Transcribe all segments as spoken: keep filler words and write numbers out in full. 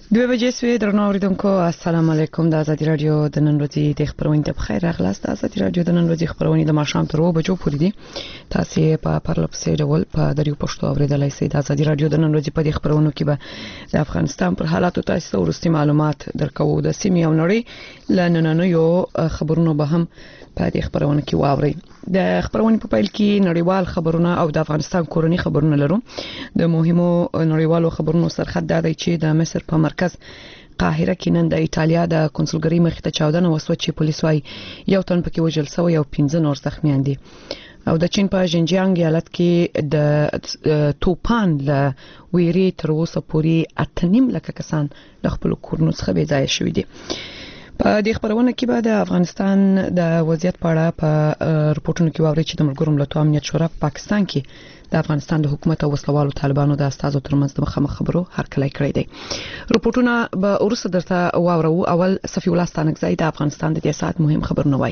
دوه بجې سوې درنو اوریدونکو السلام علیکم. د آزادي رادیو د نن ورځې د خبرونې ته بخیر راغلاست. د آزادي رادیو د نن ورځې خبرونه د ماښام تر اوه بجو پورې دي. تاسو په پرلپسې ډول په دریو پښتو اوریدلای شئ. د آزادي رادیو د نن ورځې په دې خبرونو کې به د افغانستان پر حالاتو تاسو ته ورستي معلومات درکوو. د سیمې او نړۍ لنننو یو خبرونه به هم په دې خبرونه کې واوري. د خبرونه په پیل کې نړیوال خبرونه او د افغانستان کورنی خبرونه لرو. د مهمو نړیوالو خبرونو سرخط دا دی چې د مصر په مرکز قاهره کې نن د ایتالیا د کنسولګری مخې ته چاودنه وسوه چې پولیس وايي یو تن پکې وژل شوی او پنځه نور زخمیان دي. او د چین په ژینجیانګ ایالت کې د توپان له ویري تر اوسه پورې اته نیم لکه کسان د خپل کورونو څخه بې ځایه شوي دي. په دې خبرونه کې به د افغانستان د وضعیت په اړه په رپورټونو کې واوري چې د ملګرو ملتونو امنیت شورا په پاکستان کې د افغانستان د حکومت او وسلوالو طالبانو د استازو ترمنځ د مخامخ خبرو هرکلی کړی دی. رپورټونه به ورسره درته واورو. اول صفی الله ستانکزی د افغانستان د دې ساعت مهم خبرونه وایي.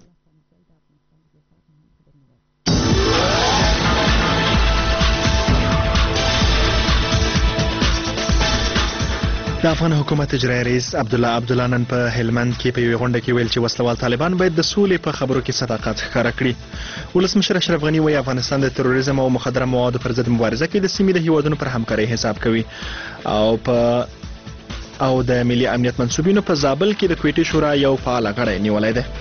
د افغان حکومت اجرایي رئیس عبدالله عبدالله نن په هلمند کې په یوه غونډه کې ویل چې وسلوال طالبان باید د سولې په خبرو کې صداقت ښکاره کړي. ولسمشر اشرف غني وایي افغانستان د تروریزم او مخدره موادو پر ضد مبارزه کې د سیمې د هیوادونو پر همکارۍ حساب کوي او په او د ملي امنیت منسوبینو په زابل کې د کویټې شورا یو فعال غړی نیولای دی.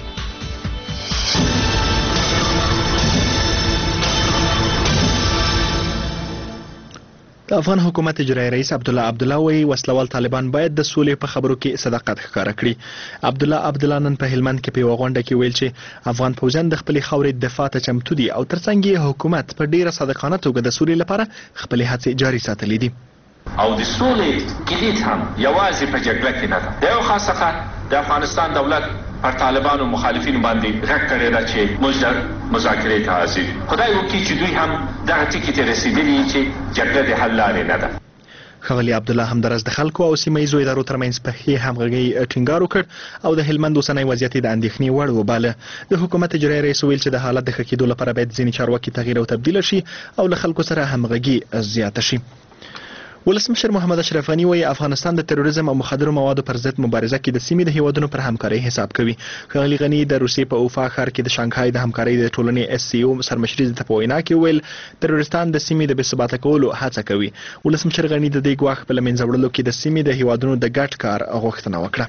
د افغان حکومت اجرایي رئیس عبدالله عبدالله وایي وسلوال طالبان باید د سولې په خبرو کې صداقت ښکاره کړي. عبدالله عبدالله نن په هلمند کې په یوه غونډه کې ویل چې افغان پوځیان د خپلې خاورې دفاع ته چمتو دي او ترڅنګ یې حکومت په ډیره صادقانه توګه د سولې لپاره خپلې هڅې جاري ساتلې دي. او د سولې کلید هم یوازې په جګړه کې نه ده. د یو خاصه د افغانستان دولت پر طالبانو مخالفین باندې غږ کړی ده چې موږ د مذاکرې ته حاضر یو. خدای وکړي چې دوی هم دغه ټکي ته رسېدلي چې جګړه د حل لارې نه ده. ښاغلي عبدالله همدارس د خلکو او سیمه ییزو ادارو ترمنځ په ښې همغږۍ ټینګار وکړ او د هلمند اوسنی وضعیت د اندېښنې وړ وباله. د حکومت اجرایي رئیس ویل چې د حالت د ښه کېدو لپاره باید ځینې چارواکي تغییر او تبدیل شي او له خلکو سره همغږي زیاته شي. ولسمشر محمد اشرف غني وایي افغانستان د تروریزم او مخدره موادو پر ضد مبارزه کې د سیمې د هیوادونو پر همکارۍ حساب کوي. ښاغلي غني د روسیې په اوفا ښار کې د شانګهای د همکارۍ د ټولنې اس سی او سرمشري ته په وینا کې ویل تروریستان د سیمې د بې ثباته کولو هڅه کوي. ولسمشر غني د دې ګواښ په له منځه وړلو کې د سیمې د هیوادونو د ګډ کار غوښتنه وکړه.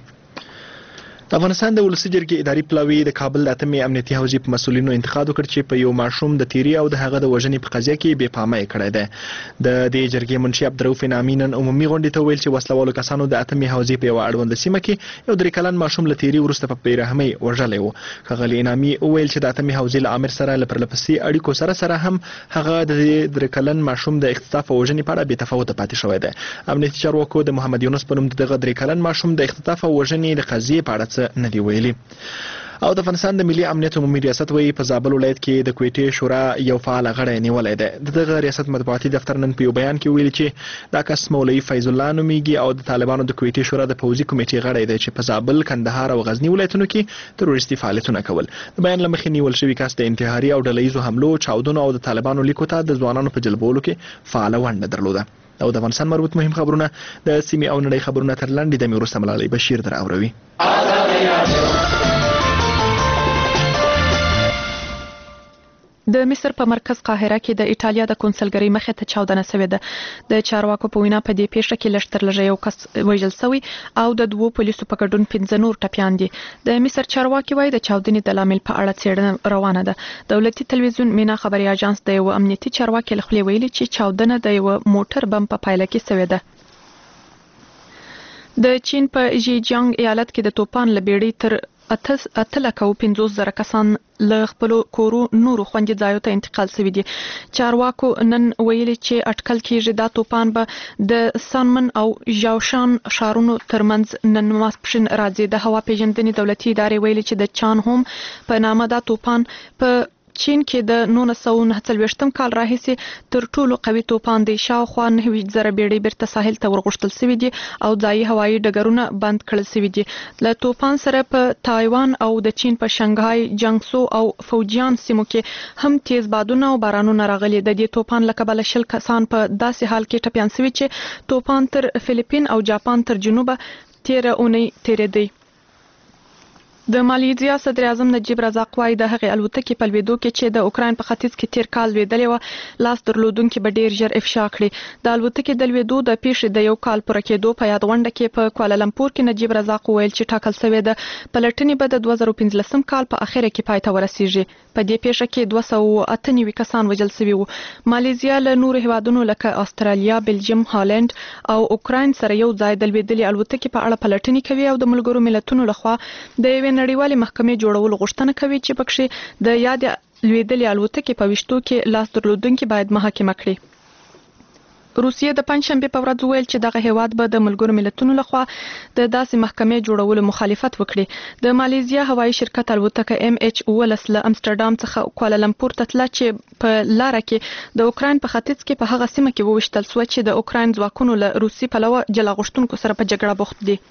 د افغانستان د ولسي جرګې اداري پلاوي د کابل د اتمې امنیتي حوزې په مسؤلینو انتقاد وکړ چې په یو ماشوم د تیری او د هغه د وژنې په قضیه کې بې پامه کړی دی. د دې جرګې منشي عبدالرؤف انعامي نن عمومي غونډې ته ویل چې وسلوالو کسانو د اتمې حوزې په یوه اړونده سیمه کې یو درې کلن ماشوم له تیری وروسته په بېرحمۍ وژلی و. ښاغلي انعامي وویل چې د اتمې حوزې له امر سره له پرلپسې اړیکو سره سره هم هغه د درې کلن ماشوم د اختطاف او وژنې په اړه بې تفاوته پاتې شوی دی. امنیتي چارواکو د محمد یونس په نوم د دغه درې کلن ماشوم د اختطاف او وژنې د قضیې په اړه څه نه دي ویلي. او د افغانستان د ملي امنیت عمومي ریاست وایي په زابل ولایت کې د کویټې شورا یو فعال غړی نیولی دی. دغه ریاست مطبوعاتي دفتر نن په یو بیان کې ویلي چې دا کس مولوي فیض الله نومیږي او د طالبانو د کویټې شورا د پوځي کمیټې غړی دی چې په زابل، کندهار او غزني ولایتونو کې تروریستي فعالیتونه کول. د بیان له مخې نیول شوي کس د انتحاري او ډله ییزو حملو، چاودنو او د طالبانو لیکو ته د ځوانانو په جلبولو کې فعاله ونډه درلوده. او د افغانستان مربوط مهم خبرونه د سیمې او نړۍ خبرونه تر لنډې دمې وروسته ملالۍ بشیر در اوروي. د مصر په مرکز قاهره کې د ایتالیا د کنسولګری مخې ته چاودنه شوې ده. د چارواکو په وینا په دې پیښه کې لږ تر لږه یو کس وژل شوی او د دوو پولیسو په ګډون پنځه نور ټپیان دي. د مصر چارواکي وایي د چاودنې د لامل په اړه څېړنه روانه ده. دولتي تلویزیون مینا خبري اژانس د یو امنیتي چارواکي له خولې ویلي چې چاودنه د یو موټر بم په پایله کې شوې ده. د چین په ژینجیانګ ایالت کې د توپان له بیړۍ تر اته لکه او پنځوس زره کسان له خپلو کورو نورو خوندي ځایو ته انتقال شوي دي. چارواکو نن ویلي چې اټکل کېږي دا توپان به د سانمن او ژاوشان ښارونو ترمنځ نن ماسپښین راځي. د هوا پیژندنې دولتي ادارې ویلي چې د چان هوم په نامه دا توپان په چین کې د نولس سوه نهه څلوېښتم کال راهیسې تر ټولو قوي توپان دی. شاوخوا نهه ویشت زره بیړۍ بیرته ساحل ته ورغښتل شوي دي او ځایي هوایي ډګرونه بند کړل شوي دي. له توپان سره په تایوان او د چین په شنګهای، جنګسو او فوجیان سیمو کې هم تیز بادونه او بارانونه راغلي. د دې توپان له کبله شل کسان په داسې حال کې ټپیان شوي چې توپان تر فلیپین او جاپان تر جنوبه تیره اونۍ تیریدی. د مالیزیا صدر اعظم نجیب رزاق وايي د هغې الوتکې په لوېدو کې چې د اوکراین په ختیځ کې تیر کال لوېدلې وه لاس درلودونکي به ډیر ژر افشا کړي. د الوتکې د لوېدو د پیښې د یو کال پوره کېدو په یاد غونډه کې په کوالالمپور کې نجیب رزاق وویل چې ټاکل شوې ده پلټنې به د دوه زره پنځلسم کال په اخره کې پای ته ورسیږي. په دې پیښه کې دوه سوه اته نوي کسان وژل شوي وو. مالیزیا له نورو هیوادونو لکه استرالیا، بلجیم، هالند او اوکراین سره یو ځای د لوېدلې الوتکې په اړه پلټنې کوي او د ملګرو ملتونو لخوا د یوې نړیوالې محکمې جوړولو غوښتنه کوي چې پکې د یاد لوېدلې الوتکې په ویشتو کې لاس درلودونکي باید محاکمه کړي. روسیې د پنځشنبې په ورځ ویل چې دغه هیواد به د ملګرو ملتونو لخوا د داسې محکمې جوړولو مخالفت وکړي. د مالیزیا هوایي شرکت الوتکه ام ایچ اوولس له امستردام څخه کوالالمپور ته تله چې په لاره کې د اوکراین په ختیځ کې په هغه سیمه کې وویشتل شوه چې د اوکراین ځواکونو له روسي پلوه جلا غوښتونکو سره په جګړه بوخت دي.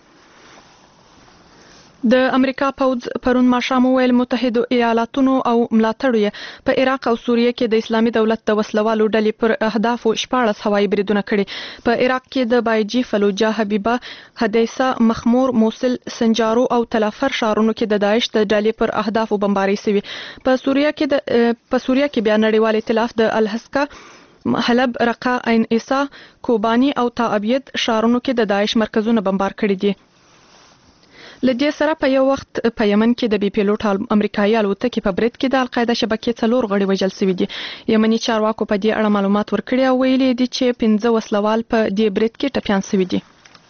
د امریکا پوځ پرون ماښام ویل متحده ایالاتونو او ملاتړو یې په عراق او سوریه کې د اسلامي دولت د وسلوالو ډلې پر اهدافو شپاړس هوایي بریدونه کړي. په عراق کې د بایجي، فلوجه، حبیبه، حدیثه، مخمور، موصل، سنجارو او تلافر ښارونو کې د داعش د ډلې پر اهدافو بمباري شوي. په سوریه کې د په سوریه کې بیا نړیوال ائتلاف د الحسکه، حلب، رقه، عین عیسی، کوبانی او تابید ښارونو کې د داعش مرکزونه بمبار کړي دي. لدې سره په یو وخت په یمن کې د بي پیلوټ امریکایي الوتکې په برید کې د القاعده شبکې څلور غړي وژل شوي دي. یمني چارواکو په دې اړه معلومات ورکړي او ویلي دي چې پنځه وسلوال په دې برید کې ټپیان شوي دي.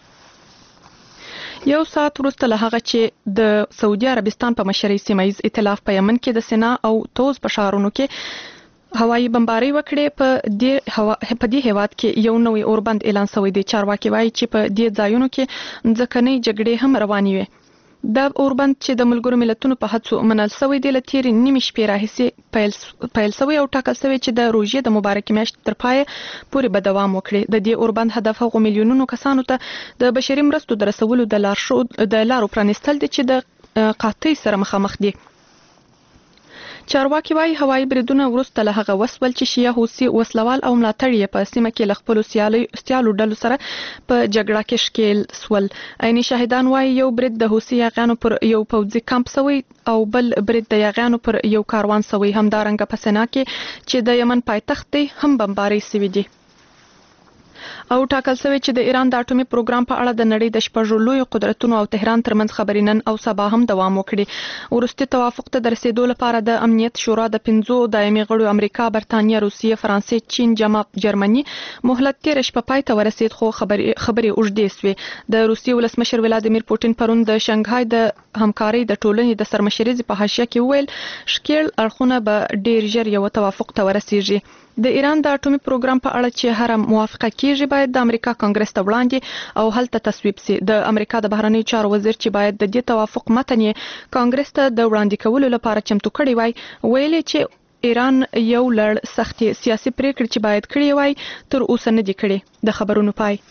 یو ساعت وروسته له هغه چې د سعودي عربستان په مشرۍ سیمه ییز ائتلاف په یمن کې د سنا او توز په ښارونو کې هوایي بمباري وکړي، په دې هوا په دې هیواد کې یو نوې اوربند اعلان شوی دی. چارواکي وایي چې په دې ځایونو کې ځمکنۍ جګړې هم روانې وي. دا اوربند چې د ملګرو ملتونو په هڅو منل شوی دی له تیرې نیمې شپې راهیسې پیل شوی او ټاکل شوی چې د روژې د مبارکې میاشتې تر پایه پورې به دوام وکړي. د دې اوربند هدف هغو میلیونونو کسانو ته د بشري مرستو د رسولو د لارو پرانیستل دي چې د قحطۍ سره مخامخ دي. چارواکي وايي هوایي بریدونه وروسته له هغه وسول چې شیعه حوثي وسلوال او ملاتړي یې په سیمه کې له خپلو سیالو ډلو سره په جګړه کې ښکېل سول. عیني شاهدان وايي یو برید د حوثي یاغیانو پر یو پوځي کمپ شوی او بل برید د یاغیانو پر یو کاروان شوی. همدارنګه په سنا کې چې د یمن پایتخت دی هم بمباري شوي دي. او ټاکل شوی چې د ایران د اټومي پروګرام په اړه د نړۍ د شپږو لویو قدرتونو او تهران ترمنځ خبرې نن او سبا هم دوام وکړي. وروستي توافق ته د رسیدو لپاره د امنیت شورا د پنځو دایمي غړو امریکا، برتانیا، روسیه، فرانسې، چین، جرمني مهلت تېره شپه پای ته ورسید، خو خبرې خبرې اوږدې سوې. د روسیې ولسمشر ولادیمیر پوټین پرون د شنګهای د همکارۍ د ټولنې د سرمشریزې په حاشیه کې وویل ښکېل اړخونه به ډېر ژر یو توافق ته ورسیږي. د ایران د اټومي پروګرام په اړه چې هر موافقه کیږي باید د امریکا کانګرس ته وړاندې او هلته تصویب سي. د امریکا د بهرنیو چارو وزیر چې باید د دې توافق متن یې کانګرس ته د وړاندې کولو لپاره چمتو کړی وای، ویلي چې ایران یو لړ سختي سیاسي پریکړې چې باید کړی وای تر اوسه نه دي کړي. د خبرونو پای.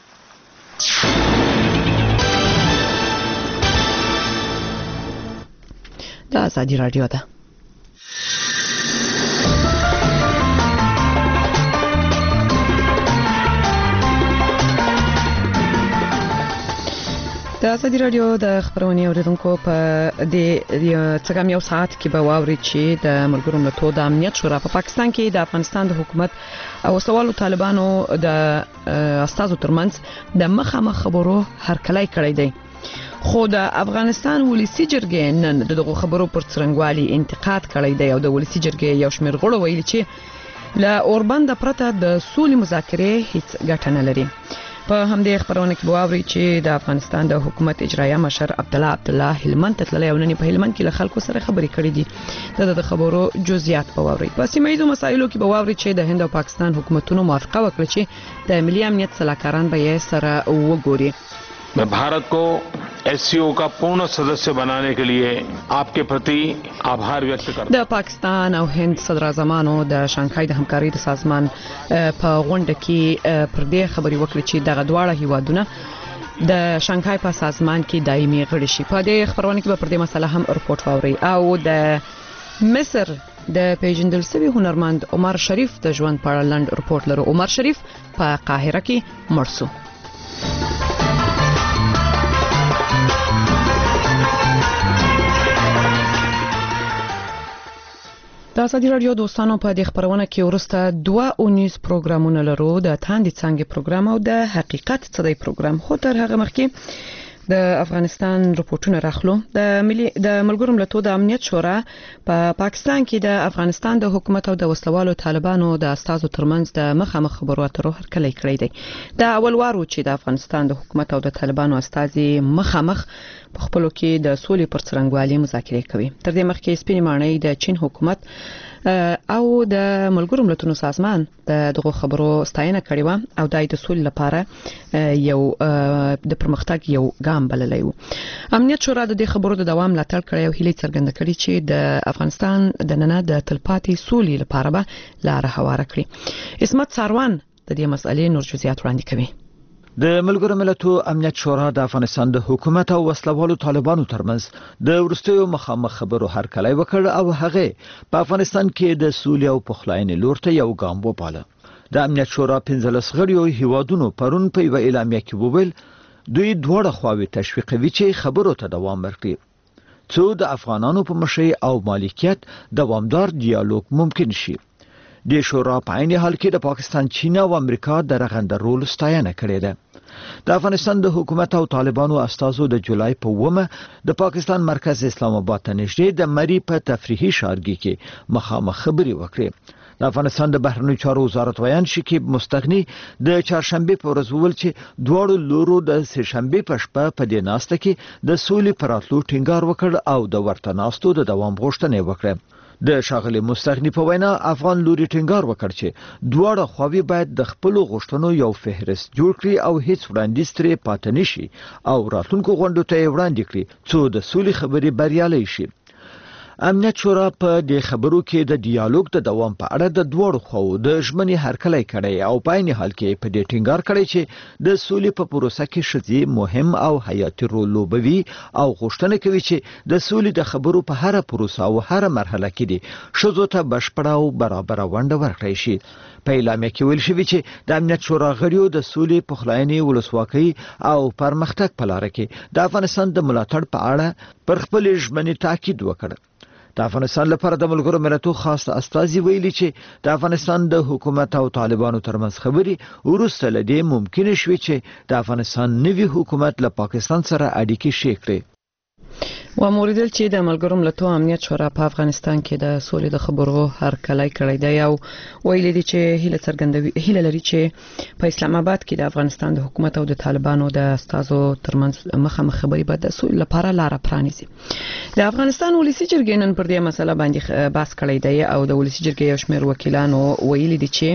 دا ازادي رادیو ده. د ازادي رادیو د خبرونې اوریدونکو په دې څنګه یو ساعت کې به واوري چې د ملګرو ملتونو د امنیت شورا په پاکستان کې د افغانستان د حکومت او سوالو طالبانو د استازو ترمنځ د مخامخ خبرو هرکلی کړی دی. خو د افغانستان ولسی جرګې نن دغه خبرو پر څرنګوالي انتقاد کړی دی او د ولسی جرګې یو شمېر غړو ویلي چې له اوربند پرته د سولې مذاکرې هیڅ ګټه نه لري. په همدې خبرونه کې واوري چې د افغانستان د حکومت اجرایه مشر عبدالله عبدالله هلمند ته تللی او نن په هلمند کې له خلکو سره خبرې کړې دي. د خبرو جزئیات به واوري. په سیمه ییزو مسایلو کې به واوري چې د هند او پاکستان حکومتونو موافقه وکړه چې د ملي امنیت سلاکاران به یې سره وګوري. मैं भारत को एससीओ का पूर्ण सदस्य बनाने के लिए आपके प्रति आभार व्यक्त करता हूं। د پاکستان او هند صدر اعظمانو د شانګهای د همکارۍ د سازمان په غونډه کې پر دې خبرې وکړې چې دغه دواړه هیوادونه د شانګهای په سازمان کې دایمي غړي شي. په دې خبرونه کې به پر دې مسله هم رپورټ واوري. او د مصر د پیژندل شوی هنرمند عمر شریف د ژوند په اړه لنډ رپورټ لرو. عمر شریف په قاهره کې مړ شو. د ازادي رادیو دوستانو په دې خبرونه کې ورسته دوه اونیز پروګرامونه لرو، د تاندې څنګه پروګرام او د حقیقت څه دی پروګرام. خو تر هغه مخکې د افغانستان رپورټونه راخلو. د ملي د ملګرو ملتونو د امنیت شورا په پا پاکستان کې د افغانستان د حکومت او د وسلوالو طالبانو د استازو ترمنځ د مخامخ خبرو اترو هرکلی کړی دی. د اول وارو چې د افغانستان د حکومت او د طالبانو استازي مخامخ په خپلو کې د سولې پر څرنګوالي مذاکرې کوي. تر دې مخکې سپینې ماڼۍ د چین حکومت او د ملګرو ملتونو سازمان د دغه خبرو ستاینه کړې و او د د سولې لپاره یو د پرمختګ یو ګام بللی و. امنیت شورا د دې خبرو د دوام ملاتړ کړی او هیله څرګنده کړې چې د افغانستان د نن د تلپاتې سولې لپاره به لار هواره کړي. اسمت ساروان د دې مسلې نور جزئیات وړاندې کوي. د ملګرو ملتونو امنیت شورا د افغانستان د حکومت او وسلوالو طالبانو ترمنځ د ورستیو مخامخ خبرو هرکلی وکړ او هغه په افغانستان کې د سولې او پخلاینې لور ته یو ګام وپاله. د امنیت شورا پنځلس غړیو هیوادونو پرون په یو اعلامیه کې وویل دوی دواړه خواوې تشویقوي چې خبرو ته دوام ورکړي څو د افغانانو په مشرۍ او مالکیت دوامدار دیالوګ ممکن شي. د شورا په عین حال کې د پاکستان، چین او امریکا د رغنده رول ستاینه کړې ده. د افغانستان د حکومت او طالبانو استازو د جولای په اوومه د پاکستان مرکز اسلام آباد ته نږدې د مری په تفریحي ښارګي کې مخامخ خبرې وکړې. د افغانستان د بهرنیو چارو وزارت ویان شکیب مستغنی د چهارشنبه په ورځ وویل چې دواړو لورو د سهشنبه په شپه په دې ناسته کې د سولې پر راتلو ټینګار وکړ او د ورته ناستو د دوام غوښتنه وکړه. د شاغلي مستغنی په وینا افغان لوري ټینګار وکړ چې دواړه خواوې باید د خپل غوښتنو یو فهرست جوړ کړي او هیڅ وړاندیز ترې پاتې نشي او راتلونکو غونډو ته وړاندې کړي څو د سولې خبرې بریالۍ شي. امنیت شورا په دې خبرو کې د ډیالوګ د دوام په اړه د دوړو خو د ژمنې هرکلی کړي او په عین حال کې په دې ټینګار کړي چې د سولې په پروسه کې ښځې مهم او حیاتي رول لوبوي او غوښتنه کوي چې د سولې د خبرو په هر پروسه او هر مرحله کې دي ښځو ته بشپړه او برابر ونډه ورکړي شي. په اعلامیه کې ویل شوی چې د امنیت شورا غړیو د سولې، پخلاینې، ولسواکۍ او پرمختګ په لار کې د افغانستان د ملاتړ په اړه پر خپل ژمنې تاکید وکړ. د افغانستان لپاره د ملګرو ملتونو خاص استازي ویلي چې د افغانستان د حکومت او طالبانو ترمنځ خبرې وروسته لدې ممکن شوي چې د افغانستان نوي حکومت له پاکستان سره اړیکې شې کړي. و موریدل چې د ملګرو ملتونو امنیت شورا په افغانستان کې د سولې د خبرو هرکلی کړی دی او ویلي دي چې هیله څرګندوي هیله لري چې په اسلام آباد کې د افغانستان د حکومت او د طالبانو د استازو ترمنځ مخامخ خبرې به د سولې لپاره لار پرانیزي. د افغانستان ولسی جرګې نن پر دې مسله باندې بحث کړی دی او د ولسی جرګې یو شمېر وکیلانو ویلي دي چې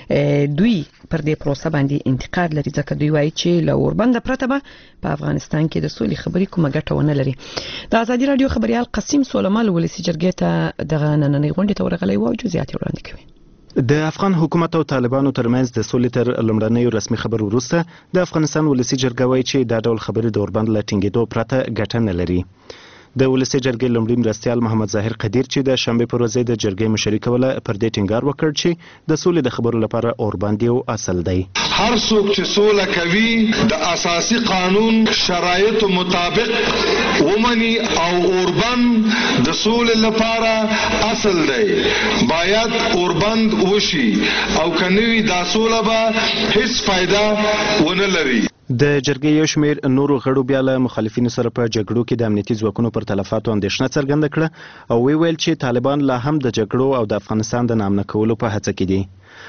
دوی پر دې پروسه باندې انتقاد لري ځکه دوی وایي چې له اوربند پرته به په افغانستان کې د سولې خبرې کومه ګټه ونه لري. د ازادي رادیو خبريال قسیم سولمال ولسی جرګې ته دغه نننۍ غونډې ته ورغلی و او جزئیات وړاندې کوي. د افغان حکومت او طالبانو ترمنځ د سولې تر لومړنۍ رسمي خبرو وروسته د افغانستان ولسی جرګه وایي چې دا ډول خبرې د اوربند له ټینګېدو پرته ګټه نه لري. د ولسی جرګې لومړی مرستیال محمد ظاهر قدیر چې د شنبه پر ورځ د جرګې مشري کوله پر دې ټینګار وکړ چې د سولې د خبرو لپاره اوربند یو اصل دی. هر څوک چې سوله کوي د اساسي قانون شرایطو مطابق ومني او اوربند د سولې لپاره اصل دی. باید اوربند وشي او کنوي دا سوله به هیڅ فائدہ ونه لري. د جرګې یو شمېر نورو غړو بیا له مخالفینو سره په جګړو کې د امنیتي ځواکونو پر تلفاتو اندېښنه څرګنده کړه او وی ویل چې طالبان لا هم د جګړو او د افغانستان د نامنه کولو په هڅه کې دي.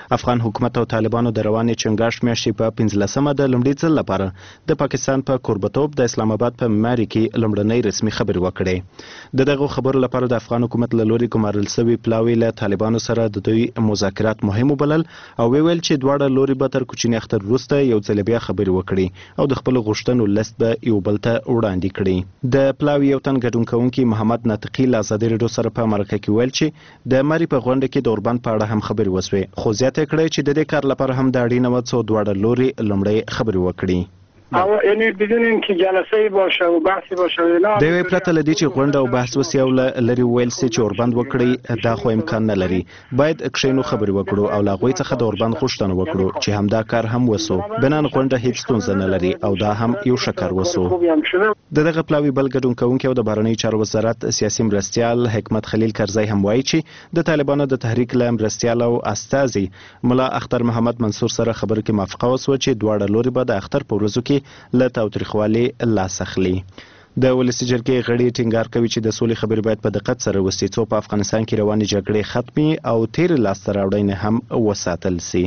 افغان حکومت او طالبانو د روانې چنګاښ میاشتې په پنځلسمه د لومړي ځل لپاره د پاکستان په کوربتوب د اسلام آباد په معماري کې لومړنۍ رسمي خبرې وکړې. د دغه خبرو لپاره د افغان حکومت له لوري ګمارل شوي پلاوي له طالبانو سره د دوی مذاکرات مهم وبلل او ویل چې دواړه لوري به تر کوچني اختر وروسته یو ځل بیا خبرې وکړي او د خپل غوښتنو لست به یو بل ته وړاندې کړي. د پلاوي یو تن ګډون کوونکی محمد ناطقي له ازادي راډیو سره په مرکه کې ویل چې د مری په غونډه کې د اوربند په اړه هم خبرې وسوې، خو زیاته کړې چې د دې کار لپاره هم د اړینه و څو دواړه لوري لومړی خبرې وکړي. او یعنی بدون اینکه جلسه باشه و بحثی باشه اینا د یوې پرته لدی چې غونډه او بحث وسی او لري ویل سي چې اوربند وکړي دا خو امکان نه لري. باید کښینو خبرې وکړو او لا غوي څخه د اوربند خوشتنه وکړو چې همدا کار هم وسو. بنان غونډه هیڅ ستونزه نه لري او دا هم یو شکر وسو. د دغه پلاوی بل ګډون کوونکی او د بهرنی چارو وزارت سیاسي مرستيال حکمت خلیل کرزی هم وایي چې د طالبانو د تحریک له مرستيال او استازي ملا اختر محمد منصور سره خبرو کې موافقه وسو چې دواړه لوري به د اختر په ورځو کې له خوالي لاس اخلي. د ولسی جرګې غړي ټینګار کوي چې د سولې خبرې باید په دقت سره وسي څو په افغانستان کې روانې جګړې ختمي او تیر لاس ته راوړنې هم وساتل سي.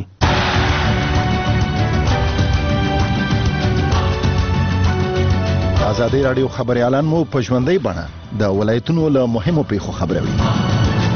ازادي رادیو خبريالان مو په ژوندۍ بڼه د ولایتونو له مهمو پیښو خبروي.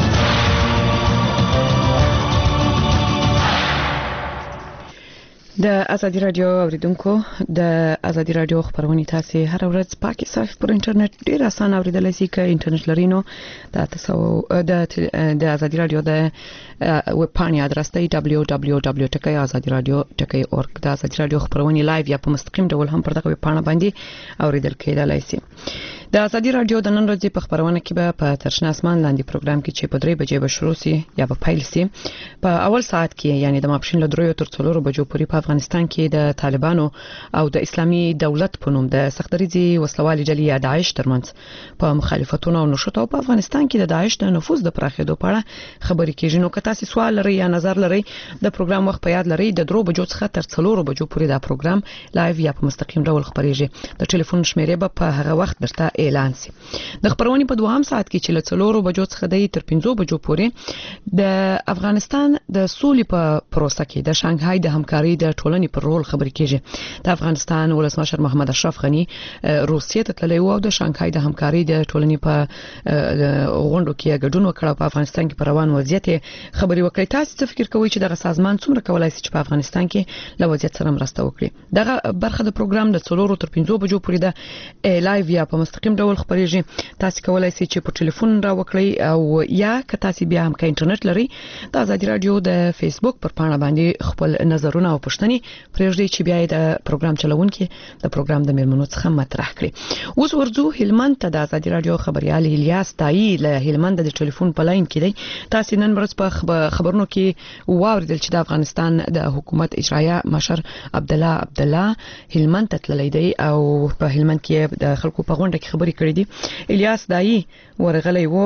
د ازادي رادیو اوریدونکو د ازادي رادیو خبرونه تاسو هر ورځ پاکي صاف پر انټرنیټ ډیر اسانه اوریدلای شئ که انټرنیټ لري نو د تاسو د د ازادي رادیو د ویب پاڼې ادرس دی دبلیو دبلیو دبلیو ډاٹ ازادي رادیو ډاٹ اورګ. د ازادي رادیو خبرونه لایو یا په مستقیم ډول هم پر دغه ویب پاڼه باندې اوریدل کېدلای شي. د ازادي رادیو د نن ورځې په خبرونه کې به په ترشنه اسمان لاندې پروګرام کې چې په درې بجې به شروع سي یا په پیل سي په اول ساعت کې یعنی د ماپښین له دریو تر څلورو بجو پورې په افغانستان کې د طالبانو او د اسلامي دولت په نوم د سختدریزي وسلوالي ډلې یا داعش ترمنځ په مخالفتونو او نشټو په افغانستان کې د داعش د نفوذ د پراخېدو په اړه خبرې کېږي. نو که تاسو سوال لرئ یا نظر لرئ د پروګرام وخت په یاد لرئ د درو بجو څخه تر څلورو بجو پورې دا پروګرام لایو یا په مستقیم ډول خبرېږي. د ټلیفون شمیرې به په هغه وخت درته اعلان سي. د خبرونې په دوهم ساعت کې چې له څلورو بجو څخه د تر پنځو بجو پورې د افغانستان د سولې په پروسه کې د شانګهای د همکاري د ټولنې پر رول خبرې کېږي. د افغانستان ولسمشر محمد اشرف غنی روسیې ته تللی و او د شانګهای د همکاري د ټولنې په غونډو کې ګډون وکړ. په افغانستان کې پر روان وضعیت خبرې وکړي. تاسو څه فکر کوئ چې دغه سازمان څومره کولای شي چې په افغانستان کې له وضعیت سره مرسته وکړي؟ دغه برخه د پروګرام د څلورو تر پنځو بجو پورې د لایو یا په مستقیم ډول خبرېږي. تاسو کولای شئ چې په ټلیفون را وکړئ او یا که تاسو بیا هم که انټرنیټ لري د ازادي رادیو د فیسبوک پر پاڼه باندې خپل نظرونه او پوښتنې پرېږدئ چې بیا د پروګرام چلوونکي د پروګرام د میرمنو څخه مطرح کړي. اوس ورځو هلمند ته د ازادي رادیو خبريال الیاس تایی له هلمند د ټلیفون په لاین کې دی. تاسو نن ورځ په خبرونو کې واوریدل چې د افغانستان د حکومت اجرایه مشر عبد الله عبد الله هلمند ته تللی دی او په هلمند کې د خلکو په غونډه کې خبرې کړې دي. الیاس دایی ورغلی وو.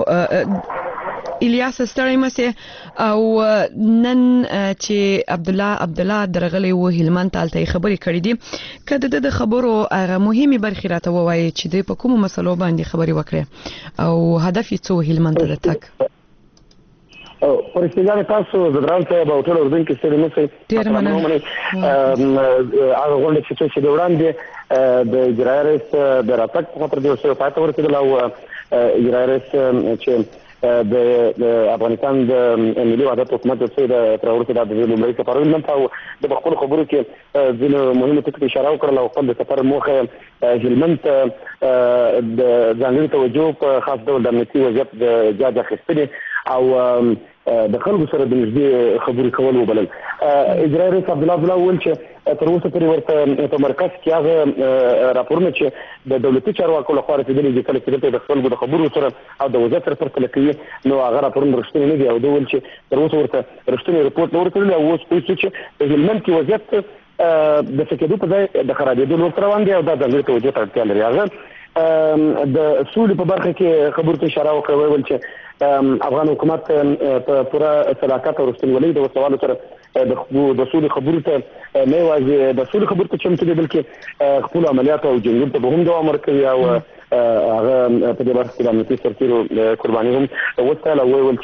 الیاس ستړی مسه او نن چې عبد الله عبد الله درغلی وو هلمند تالته خبرې کړې دي. کله د خبرو هغه مهمه برخه راته وایي چې د کومو مسلو باندې خبرې وکړي او هدف یې څه هلمند ته تک او پرېږدي تاسو درانته به ټول اردن کې ستړي مسه ډیر مننه. هغه غونډه چې چې د وړاندې د اجرایي رئیس د راتګ په خاطر د اوسه پاتې ورسېدل او اجرایي رئیس چې د افغانستان د ملي وحدت حکومت د سید تراور د لومړي سفر نن او د خپل خبرو کې ځینې مهمه ټکي اشاره وکړه او خپل سفر موخه هلمند د ځانګړي توجه په خاص ډول د امنیتي وضعیت د جاج اخیستنې او د خلکو سره د نږدې خبرې کول وبلل. اجرایي رئیس عبد الله عبد الله ویل چې تر اوسه پورې ورته په مرکز کې هغه راپورونه چې د دولتي چارواکو لخوا رسېدلي دي کله چې د خلکو د خبرو سره او د وضعیت سره پرتله کوي نو هغه راپورونه رښتیني نه دي او دوی ویل چې تر اوسه ورته رښتینی رپورټ نه ورکړل او اوس پوه شو چې په هلمند کې وضعیت د سکېدو په ځای د خرابېدو لور روان دی او دا ځانګړې توجه ته اړتیا لري. هغه د سولې په برخه کې خبرو ته اشاره وکړه ویل چې افغان حکومت په پوره صداقت او رښتینولۍ د وسوالو سره د سولې خبرو ته نه یوازې د سولې خبرو ته چمتو دي بلکې خپل عملیات او جنګونو ته به هم دوام ورکوي او هغه په دې برخه کې د امنیتي سرتیرو قرباني هم وستایل او ویل چې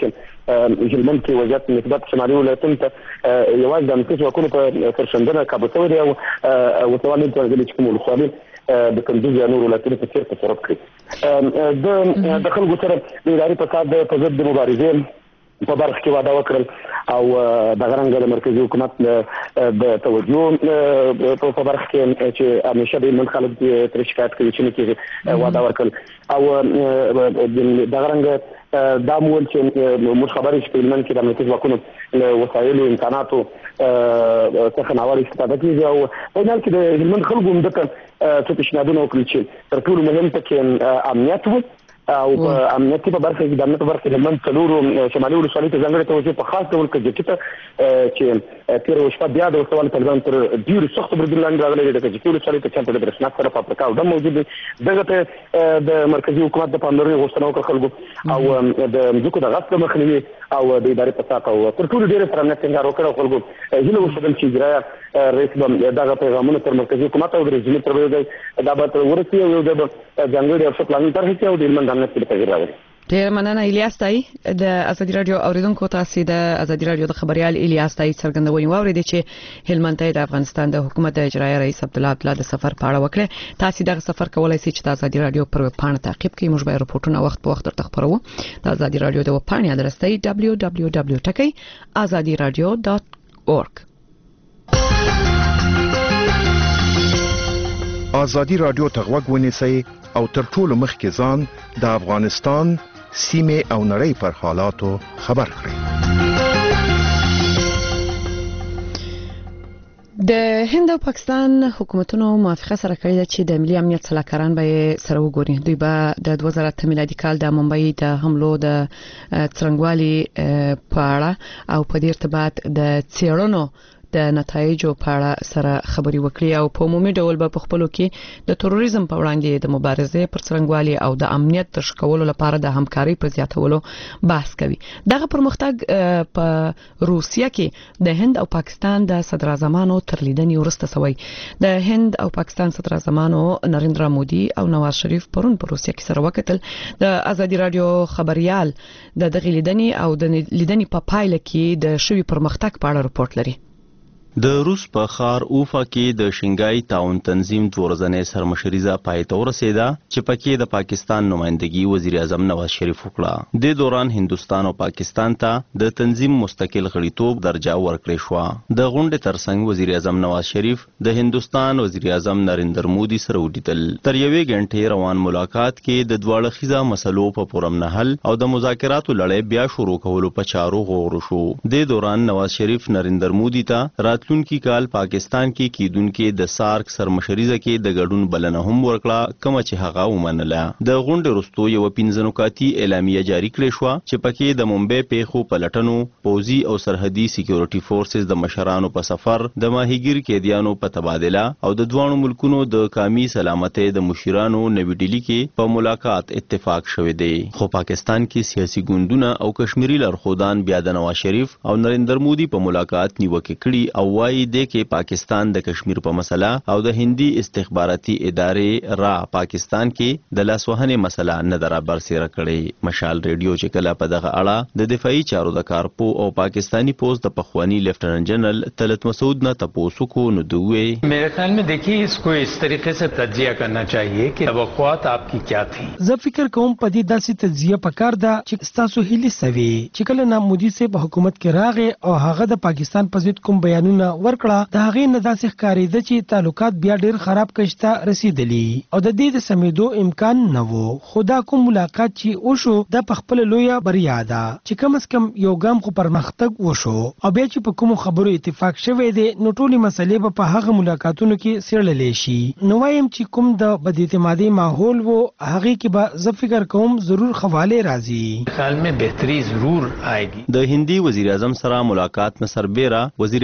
هلمند کې وضعیت نسبت شمالي ولایتونو ته یوازې د امنیتي ځواکونو په ترشندنه کابو شوی دی او ورته وایي چې کوم ولسوالي د کندوز یا نور ولایتونو په څیر تصرف کړي. د د خلکو سره د اداري فساد په ضد د مبارزې په برخه کې وعده وکړل او د غرنګ د مرکزی حکومت د توجه په برخه کې چې همیشه د من خلک تر شکایت کوي چې نه کېږي وعده ورکړل او د غرنګ دا مول چې موږ خبرې چې په هلمند کې د امنیتي ځواکونو وسایلو امکاناتو څخه ناوړه استفاده کېږي او په حال کې د هلمند خلکو هم دغه څه پیشنهادونه وکړي چې تر ټولو مهم پکې امنیت و او په امنیتي په برخه کې د امنیت په برخه کې هلمند څلورو شمالي ولسوالۍ ته ځانګړې توجه په خاص ډول کجکي ته چې تېره شپه بیا د ولسوالۍ طالبان تر ډېرو سختو بریدونو لاندې راغلي دي. د کجکي ولسوالۍ ته چېرته د برېښنا سره فابریکه او ډم موجود دی. دغه ته د مرکزي حکومت د پاملرنې غوښتنه وکړه خلکو او د مځکو د غصب مخنیوي او د ادارې فساد او تر ټولو ډېره سره امنیت ټینګار وکړ او خلکو هیله وښودل چې اجرایه رئیس به دغه پیغامونه تر مرکزي حکومت او د رژیمي تر یو ځای دا به تر ورسي او یو ځای به ځانګړي او ښه پلانونه طرح کړي او د هلمند امنیت کې تغییر راولي. ډېر مننه الیاس تای د ازادي رادیو اوریدونکو تاسو د ازادي رادیو د خبريال الیاس تای څرګندونې واوریدي چې هلمند ته د افغانستان د حکومت د اجرایي رئیس عبد الله عبدالله د سفر په اړه وکړه. تاسو دغه سفر کولای شئ چې د ازادي رادیو پر ویب پاڼه تعقیب کړئ. موږ به راپورټونه وخت په وخت درته خبرو. د ازادي رادیو د ویب پاڼې ادرس دی دبلیو دبلیو دبلیو ټکی ازادي رادیو ډاټ اورګ. ازادي رادیو ته غوږ ونیسئ او تر ټولو مخکې ځان د افغانستان سیمه او نړۍ پر حالاتو خبر کړئ. د هند او پاکستان حکومتونو موافقه سره کړې ده چې د ملي امنیت سلاکاران به سره وګوري. دوی به د دوه زره اته میلادي کال د ممبئی د حملو د څرنګوالي په اړه او په دې ارتباط د څېړنو د نتایجو په اړه سره خبري وکړي او په عمومي ډول به په خپلو کې د تروریزم په وړاندې د مبارزې پر څرنګوالي او د امنیت تشکولو لپاره د همکاري په زیاتولو بحث کوي. دغه پرمختګ په روسیه کې د هند او پاکستان د صدر اعظمانو تر لیدنې وروسته شوی. د هند او پاکستان صدر اعظمانو نریندرا مودي او نواز شریف پرون په روسیه کې سره وکتل. د ازادي رادیو خبريال د دغه لیدنې او د لیدنې په پایله کې د شوی پرمختګ په اړه رپورت لري. د روس په ښار اوفا کې د شنګای تعاون تنظیم ورځنی سرمشریزه پای ته ورسېده چې پکې د پاکستان نمائندګي وزیر اعظم نواز شریف وکړه. د دوران هندستان او پاکستان ته د تنظیم مستقل غړیتوب درجه ورکړې شو. د غونډې ترڅنګ وزیر اعظم نواز شریف د هندستان وزیر اعظم نریندر مودي سره ولیدل. تر یوې غنټې روان ملاقات کې د دواړه خيزه مسلو په پرم نحل او د مذاکراتو لړۍ بیا شروع کولو په چارو غوړ شو. د دوران نواز شریف نریندر مودي ته راتلونکي کال پاکستان کې کیدونکو د سارک سرمشریزه کې د ګډون بلنه هم ورکړه کوم چې هغه ومنله. د غونډې وروسته یو پنځه نکاتي اعلامیه جاری کړې شو چې پکې د ممبئی پیښو پلټنو، پوزي او سرحدي سکیورټي فورسز د مشرانو په سفر، د ماهیګیر قیدیانو په تبادله او د دوه ملکونو د قومي سلامتۍ د مشرانو نوې ډیلی کې په ملاقات اتفاق شوی دی. خو پاکستان کې سیاسي ګوندونه او کشمیری لارښودان بیا د نواز شریف او نریندر مودي په ملاقات نیوکه کړي او وايي د کې پاکستان د کشمیر په مسله او د هندي استخباراتي ادارې را پاکستان کې د لاسوهنې مسله نه برابر سره کړي. مشال ریډیو چې کله په دغه اړه د دفاعي چارو د کارپو او پاکستانی پوسټ د پخوانی لیفټننټ جنرال طلعت مسعود نه تاسو کو نو دوی मेरे ख्याल में देखिए इसको इस तरीके से तज्जिया करना चाहिए कि तवक्कुआत आपकी क्या थी. زه فکر کوم په دې داسې تجزیه پکار ده چې تاسو هیله سوي چې کله نا مودي سه په حکومت کې راغې او هغه د پاکستان په ضد کوم بیانونه ورکړه د هغه نه داسې ښکارېده چې تعلقات بیا ډېر خراب کښته رسیدلی او د دې د سمیدو امکان نه وو. خدا کوم ملاقات چې وشو د خپل لویه بریا ده چې کم از کم یو ګام خو پرمختګ وشو او بیا چې په کوم خبرو اتفاق شوه دی نو ټولې مسلې په هغه ملاقاتونو کې سیړلې شي. نو وایم چې کوم د بد اعتمادي ماحول وو هغه کې به زه فکر کوم ضرور خواله راځي. خیال میں بهتری ضرور آئے گی. د هندي وزیر اعظم سره ملاقات نه سربېره وزیر اعظم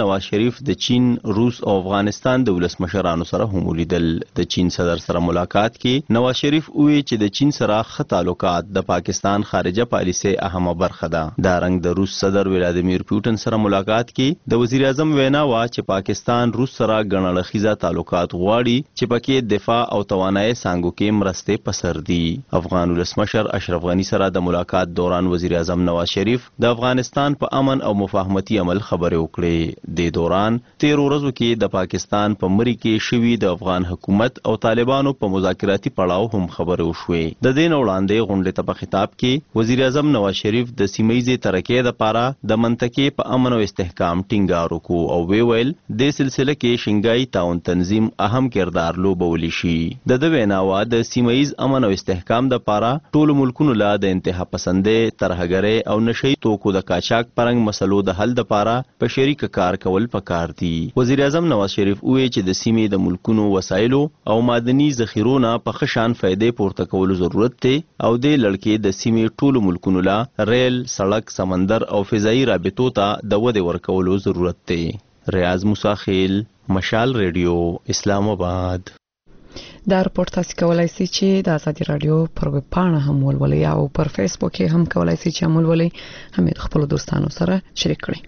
نواز شریف د چین، روس او افغانستان د ولسمشرانو سره هم ولیدل. د چین صدر سره ملاقات کې نواز شریف وویل چې د چین سره ښه تعلقات د پاکستان خارجه پالیسۍ اهمه برخه ده. دا رنګ د روس صدر ولادیمیر پوتین سره ملاقات کې د وزیر اعظم وینا وا چې پاکستان روس سره ګڼ اړخیزه تعلقات غواړي چې پکې دفاع او توانایي څانګو کې مرستې پسر دي. افغان ولسمشر اشرف غنی سره د ملاقات دوران وزیر اعظم نواز شریف د افغانستان په امن او مفاهمتي عمل خبرې وکړې. د دوران تیر ورځو کې د پاکستان په مری کې شوی د افغان حکومت او طالبانو په مذاکراتي پړاو هم خبرې وشوې. د دې نه وړاندې غونډې ته په خطاب کې وزیر اعظم نواز شریف د سیمه‌ییزې ترقۍ لپاره د منطقې په امن او استحکام ټینګار وکړ او وی ویل د سلسله کې شنګای تعاون تنظیم اهم کردار لوبولی شي. د د ویناوا د سیمه‌ییز امن او استحکام لپاره ټول ملکونو لا د انتها پسندې ترهګرۍ او نشئی توکو د قاچاق پرنګ مسلو د حل لپاره په شریک کار کول پکار دي. وزیر اعظم نواز شریف وویل چې د سیمې د ملکونو وسایلو او معدني ذخیرونو په ښه شان فائدې پورته کولو ضرورت دی او د لړکې د سیمې ټول ملکونو لا ریل، سړک، سمندر او فضایي رابطو ته د ودې ورکولو ضرورت دی. ریاض موسیخیل، مشال ریډیو، اسلام آباد. دا رپورت تاسو کولای شئ چې د ازادي رادیو پر ویب پاڼه هم ولولئ او پر فیسبوک کې هم کولای شئ چې هم ولولئ، هم د خپل دوستانو سره شریک کړئ.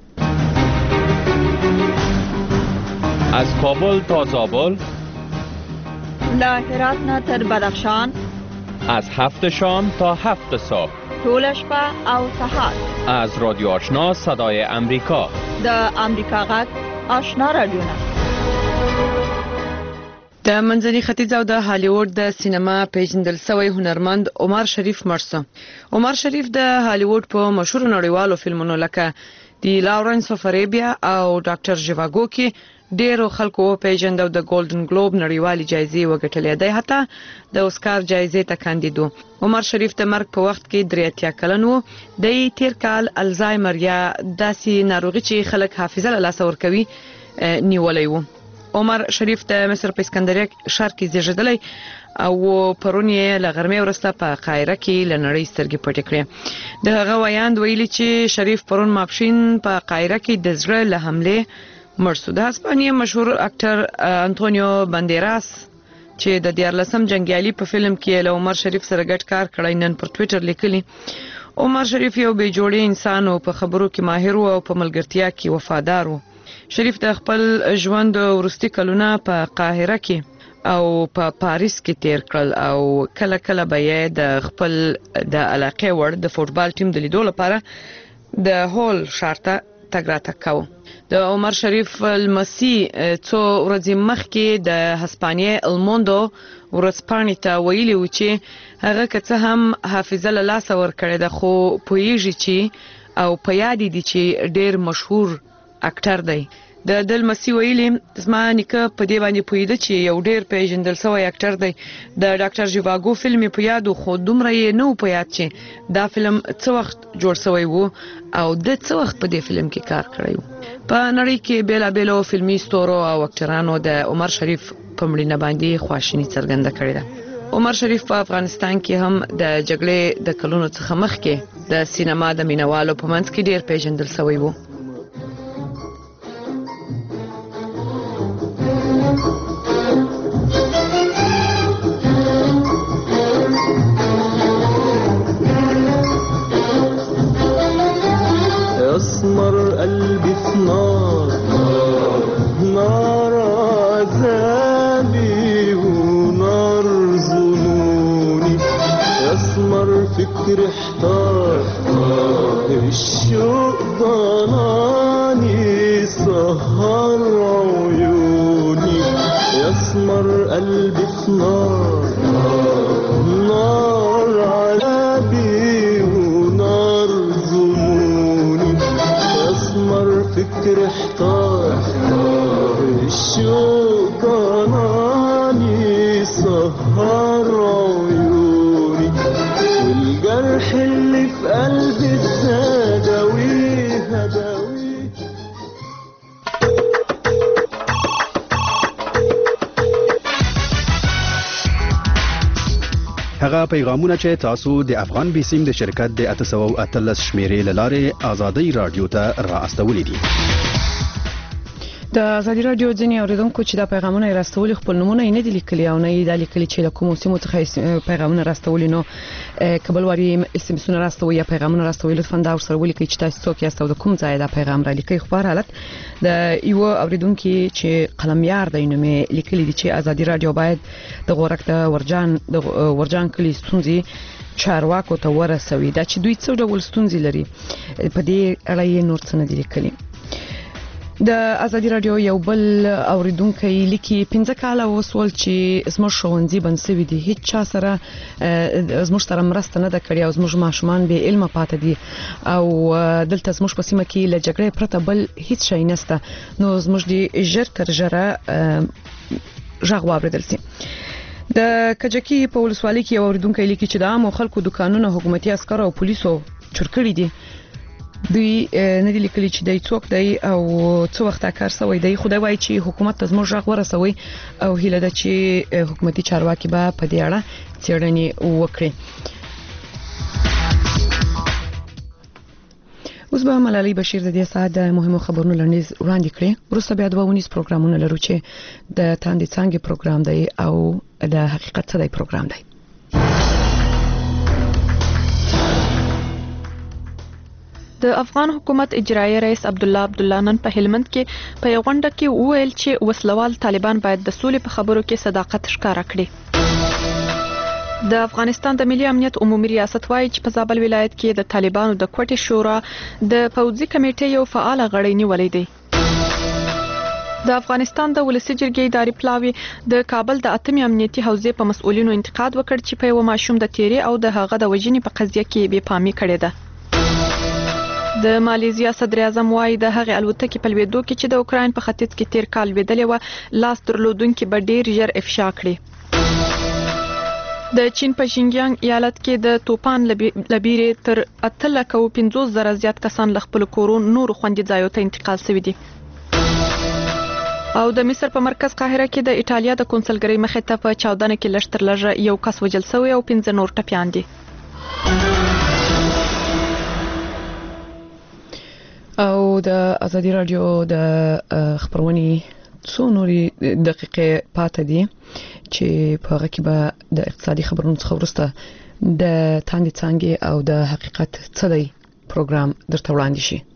از کابل تا زابل، له هرات نه تر بدخشان، از هفت شام تا هفت صبح، ټول شپه او سهار، از رادیو آشنا صدای امریکا، د امریکا غږ آشنا رادیو نه. د منځني ختیځ او د هالیوډ د سینما پیژندل شوی هنرمند عمر شریف مرسو. عمر شریف د هالیوډ په مشهور نړیوالو فلمونو لکه دی لارنس اف اریبیا او ډاکټر ژیواګو کې ډیرو خلکو پیژند او د ګولډن ګلوب نړیوالي جایزې وګټلې ده، حتی د اوسکار جایزې ته کاندیدو. عمر شریف د مرګ په وخت کې درې اتیا کلن و. د تیر کال الزایمر یا داسې ناروغي چې خلک حافظه له لاسه ورکوي نیولې و. عمر شریف د مصر په اسکندریه ښار کې زیږیدلی او پرون یې له غرمې وروسته په قاهره کې له نړۍ سترګې پټې کړې. د هغه ویاند ویلي چې شریف پرون ماپښین په قاهره کې د زړه له حملې مړ شو. د هسپانیې مشهور اکټر انټونیو باندیراس چې د دیارلسم جنګیالي په فلم کې له عمر شریف سره ګډ کار کړی نن پر ټویټر لیکلی عمر شریف یو بې جوړې انسان او په خبرو کې ماهر او په ملګرتیا کې وفادار و. شریف د خپل ژوند وروستي کلونه په قاهره کې او په پاریس کې تیر کړل او کله کله به یې د خپل د علاقې وړ د فوټبال ټیم د لیدو لپاره د هول ښار ته تګ راتګ کاوه. د عمر شریف لمسی څو ورځې مخکې د هسپانیې الموندو ورځپاڼې ته ویلي و چې هغه که څه هم حافظه له لاسه ورکړې ده خو پوهیږي چې او په یاد دي چې ډیر مشهور اکټر دی. د دل مسی ویلي زما نیکه په دې باندې پوهیده چې یو ډیر پیژندل شوی اکټر دی. د ډاکټر ژیواګو فلم په یادو خو دومره یې نه په یاد چې دا فلم څه وخت جوړ شوی وو او د څه وخت په دې فلم کې کار کړی وو. په نړۍ کې بیلابیلو فلمي ستورو او اکټرانو د عمر شریف په مړینه باندې خواشیني څرګنده کړې ده. عمر شریف په افغانستان کې هم د جګړې د کلونو څخه مخکې د سینما د مینوالو په منځ کې ډیر پیژندل شوی وو. أسمر قلبي في نار نار عذابي ونار ظنوني، أسمر فكري احتار الشوق ضناني سهر عيوني، يسمر قلبي في نار نار عذابي ونار ظنوني، فكر احتار الشوق ضناني سهر عيوني، والجرح اللي في قلبي ازداويه هداويه. هغه پیغامونه چې تاسو د افغان بیسیم د شرکت د اته سوه اتلس شمیرې له لارې آزادۍ رادیو ته را استولې دي. د ازادي رادیو ځینې اوریدونکو چې دا پیغامونه راستول خپل نمونه نه دي لیکلي او نه د لیکلي چې له کوم سیمو څخه پیغامونه راستول نو کبل وری اس ام اس راستوي یا پیغامونه راستوي لطفا دا ورسره ولیکئ چې تاسو څوک یاست او د کوم ځای دا پیغام را لیکئ. خو په حالت د یو اوریدونکو چې قلمیار دی نو مې لیکلي دي چې ازادي رادیو باید د غورک د ورجان د ورجان کلی ستونزې چارواکو ته ورسوي دا چې دوی څو ډول ستونزې لري په دې اړه یې نور څه نه دي لیکلي. د ازادي رادیو یو بل اوریدونکو لیکي پنځه کاله وسول چې زموږ ښوونځي بند شوي دي هیڅ چا سره زموږ سره مرسته نه ده کړې او زموږ ماشومان بې علمه پاتې دي او دلته زموږ په سیمه کې له جګړې پرته بل هیڅ شی نشته نو زموږ د ژر تر ژره غږ واوریدل شي. د کجکی په ولسوالۍ کې اوریدونکو لیکي چې د عامو خلکو دکانونه حکومتي عسكر او پولیسو چور کړی دي. دوی نه دي لیکلي چې دای څوک دی او څو وخت کار سوی دی. خدای وایي چې حکومت ته زموږ غږ ورسوي او هیله ده چې حکومتي چارواکي به په دې اړه څېړنې وکړي. اوس به ملالۍ بشیر د دې ساعت د مهمو خبرونو لړنیز وړاندې کړي. وروسته بیا دوه ونیز پروګرامونه لرو چې د تاندې څانګې پروګرام دی او د حقیقت څه دی پروګرام دی. د افغان حکومت اجرایي رئیس عبد الله عبد الله نن په هلمند کې په یو غونډه کې وویل چې وسلوال طالبان باید د سولې په خبرو کې صداقت ښکاره کړي. د افغانستان د ملي امنیت عمومي ریاست وایي چې په زابل ولایت کې د طالبانو د کوټې شورا د پوځي کمیټې یو فعال غړی نیولې دی. د افغانستان د ولسی جرګې اداري پلاوی د کابل د اتمی امنیتي حوزې په مسؤلینو انتقاد وکړ چې په یو ماشوم د تیری او د هغه د وژنې په قضیه کې بې پامي کړې ده. د مالیزیا صدر اعظم وايي د هغې الوتکې په لویدو کې چې د اوکراین په ختیځ کې تیر کال لویدلې و لاس درلودونکي به ډیر ژر افشا کړي. د چین په شینجیانګ ایالت کې د توپان لبیرې تر اته لکه او پنځوس زره زیات کسان له خپل کورونو نور خوندي ځایونو ته انتقال شوي دي. او د مصر په مرکز قاهره کې د ایټالیا د کنسلګرۍ مخې ته په چاودنه کې لږ تر لږه یو کس وژل شوی او پنځه نور ټپیان دي. او د ازادي رادیو د خبرونې څو نوري دقیقې پاتې دي چې په هغه کې به د اقتصادي خبرونو څخه وروسته د تاندې څانګې او د حقیقت څه دی پروګرام درته وړاندې شي.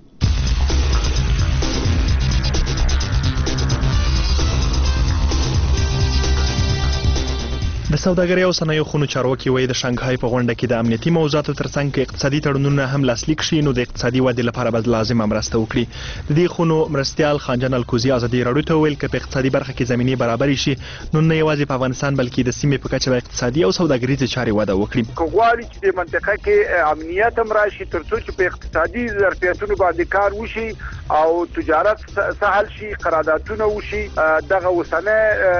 د سوداګرۍ او صنایعو خونو چارواکي وایي د شانګهای په غونډه کې د امنیتي موضوعاتو ترڅنګ کې اقتصادي تړونونه هم لاسلیک شي نو د اقتصادي ودې لپاره به لازمه مرسته وکړي. د دې خونو مرستيال خانجان الکوزي ازادي رادیو ته ویل چې په اقتصادي برخه کې زمینه برابر شي نو نه یوازې په افغانستان بلکې د سیمې په کچه اقتصادي او سوداګریزه چارې وده وکړي. کوغواړي چې د منطقه کې امنیت هم راشي ترڅو چې په اقتصادي ظرفیتونو باندې کار وشي او تجارت سهل شي قراردادونه وشي. دغه وسنه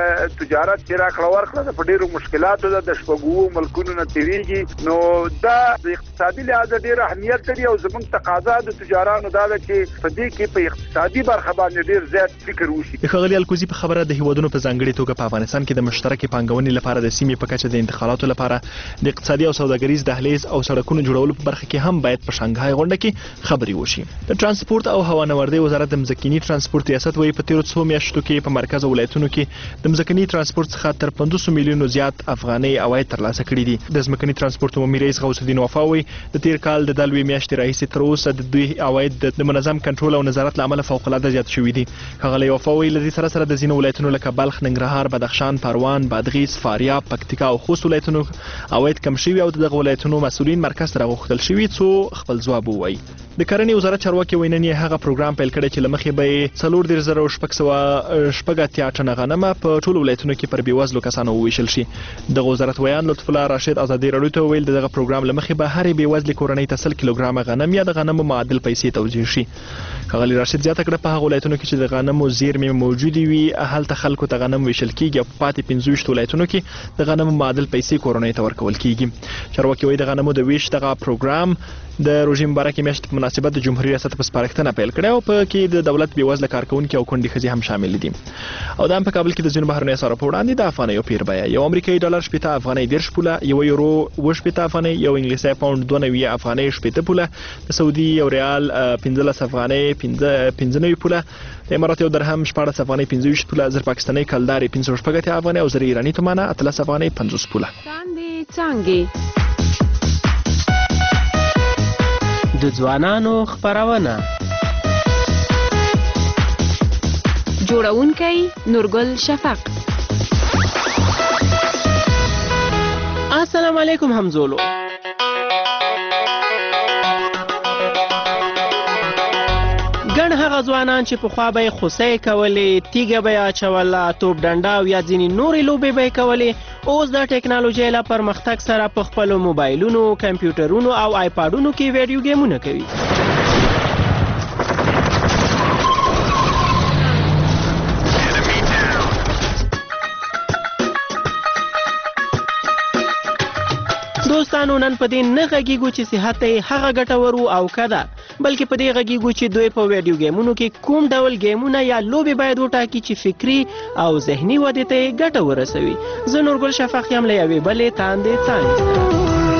تجارت چې راکړه ورکړه په ډیرو مشکلاتو د شپږو ملکونو نه تیریږي نو دا د اقتصادي لحاظ ډیر اهمیت لري او زموږ تقاضا د تجارانو دا ده چې په دې کې په اقتصادي برخه باندې ډیر زیات فکر وشي. ښاغلي الکوزي په خبره د هیوادونو په ځانګړي توګه په افغانستان کې د مشترکې پانګونې لپاره د سیمې په کچه د انتقالاتو لپاره د اقتصادي او سوداګریز دهلیز او سړکونو جوړولو په برخه کې هم باید په شانګهای غونډه کې خبري وشي. د ترانسپورت او هوانوردی وزارت د مځکني ترانسپورت ریاست وایي په تیرو څو میاشتو کې په مرکز ولایتونو کې د مځکني ترانسپورت څخه تر پنځوس میلیونو زیات افغاني عواید ترلاسه کړي دي. د ځمکني ترانسپورت عمومي رئیس غوث الدین وفاوي د تیر کال د دلوي میاشتې راهیسې تر اوسه د دوی عواید د منظم کنټرول او نظارت لامل فوق العاده زیات شوي دي. ښاغلي وفاوي لدې سره سره د ځینو ولایتونو لکه بلخ، ننګرهار، بدخشان، پروان، بادغیس، فاریاب، پکتیکا او خوست ولایتونو عواید کم شوي او دغه ولایتونو مسؤلین مرکز ته راغوښتل شوي څو خپل ځواب ووایي. د کرنې وزارت چارواکي وایي نن یې هغه پروګرام پیل کړی چې له مخې به یې څلور دېرش زره شپږ سوه شپږ اتیا ټنه غنمه په ټولو ولایتونو کې پر بېوزلو کسانو وویشل شي. دغه وزارت ویان لطف الله راشد ازادي رادیو ته ویل دغه پروګرام لمخې به هرې بېوزلې کورنۍ ته سل کیلوګرامه غنم یا د غنمو معادل پیسې توزیع شي. ښاغلي راشد زیاته کړه په هغه ولایتونو کې چې د غنمو زیرمې موجودې وي هلته خلکو ته غنم ویشل کیږي او په پاتې پنځه ویشت ولایتونو کې د غنمو معادل پیسې کورنۍ ته ورکول کیږي. چارواکي وایي د غنمو د ویش دغه پروګرام د روژې مبارکې میاشتې په مناسبت د جمهوریت ریاست په سپارښتنه پیل کړی بریاو په کې د دولت بیوزله کارکونکو او کونډې ښځې هم شامل دي. او دا په کابل کې د ځینو بهرنیو اسعارو په وړاندې د افغانیو پیر بیه یو امریکایي ډالر شپږ افغانۍ دېرش پوله، یو یورو اووه شپږ افغانۍ، یو انګلیسي پاوند دوه نوي افغانۍ شپږ پوله، د سعودي یو ریال پنځلس افغانۍ پنځه نوي پوله، د امارات یو درهم شپاړس افغانۍ پنځه ویشت پوله، زر پاکستاني کلدارې پنځه شپږ اتیا افغانۍ او زر ایراني تومانه اتلس افغانۍ پنځوس پوله. د ځوانانو خبرونه جوړونکی نورګل شفق. السلام علیکم همزولو. ګڼ هغه ځوانان چې پخوا به یې خوسۍ کولې، تیږه به یې اچوله، توپ ډنډه او یا ځینې نورې لوبې به یې کولې، اوس د ټکنالوژۍ له پرمختګ سره په خپلو موبایلونو، کمپیوټرونو او آیپاډونو کې ویډیو ګیمونه کوي. دوستانو نن په دې نه غږیږو چې صحت یې هغه ګټور او کده، بلکې په دې غږیږو چې دوی په ویډیو ګیمونو کې کوم ډول ګیمونه یا لوبې باید وټاکي چې فکري او ذهني ودې ته یې ګټه ورسوي. زه نورګل شفق یم له یوې بلې تاندې څانګې سره.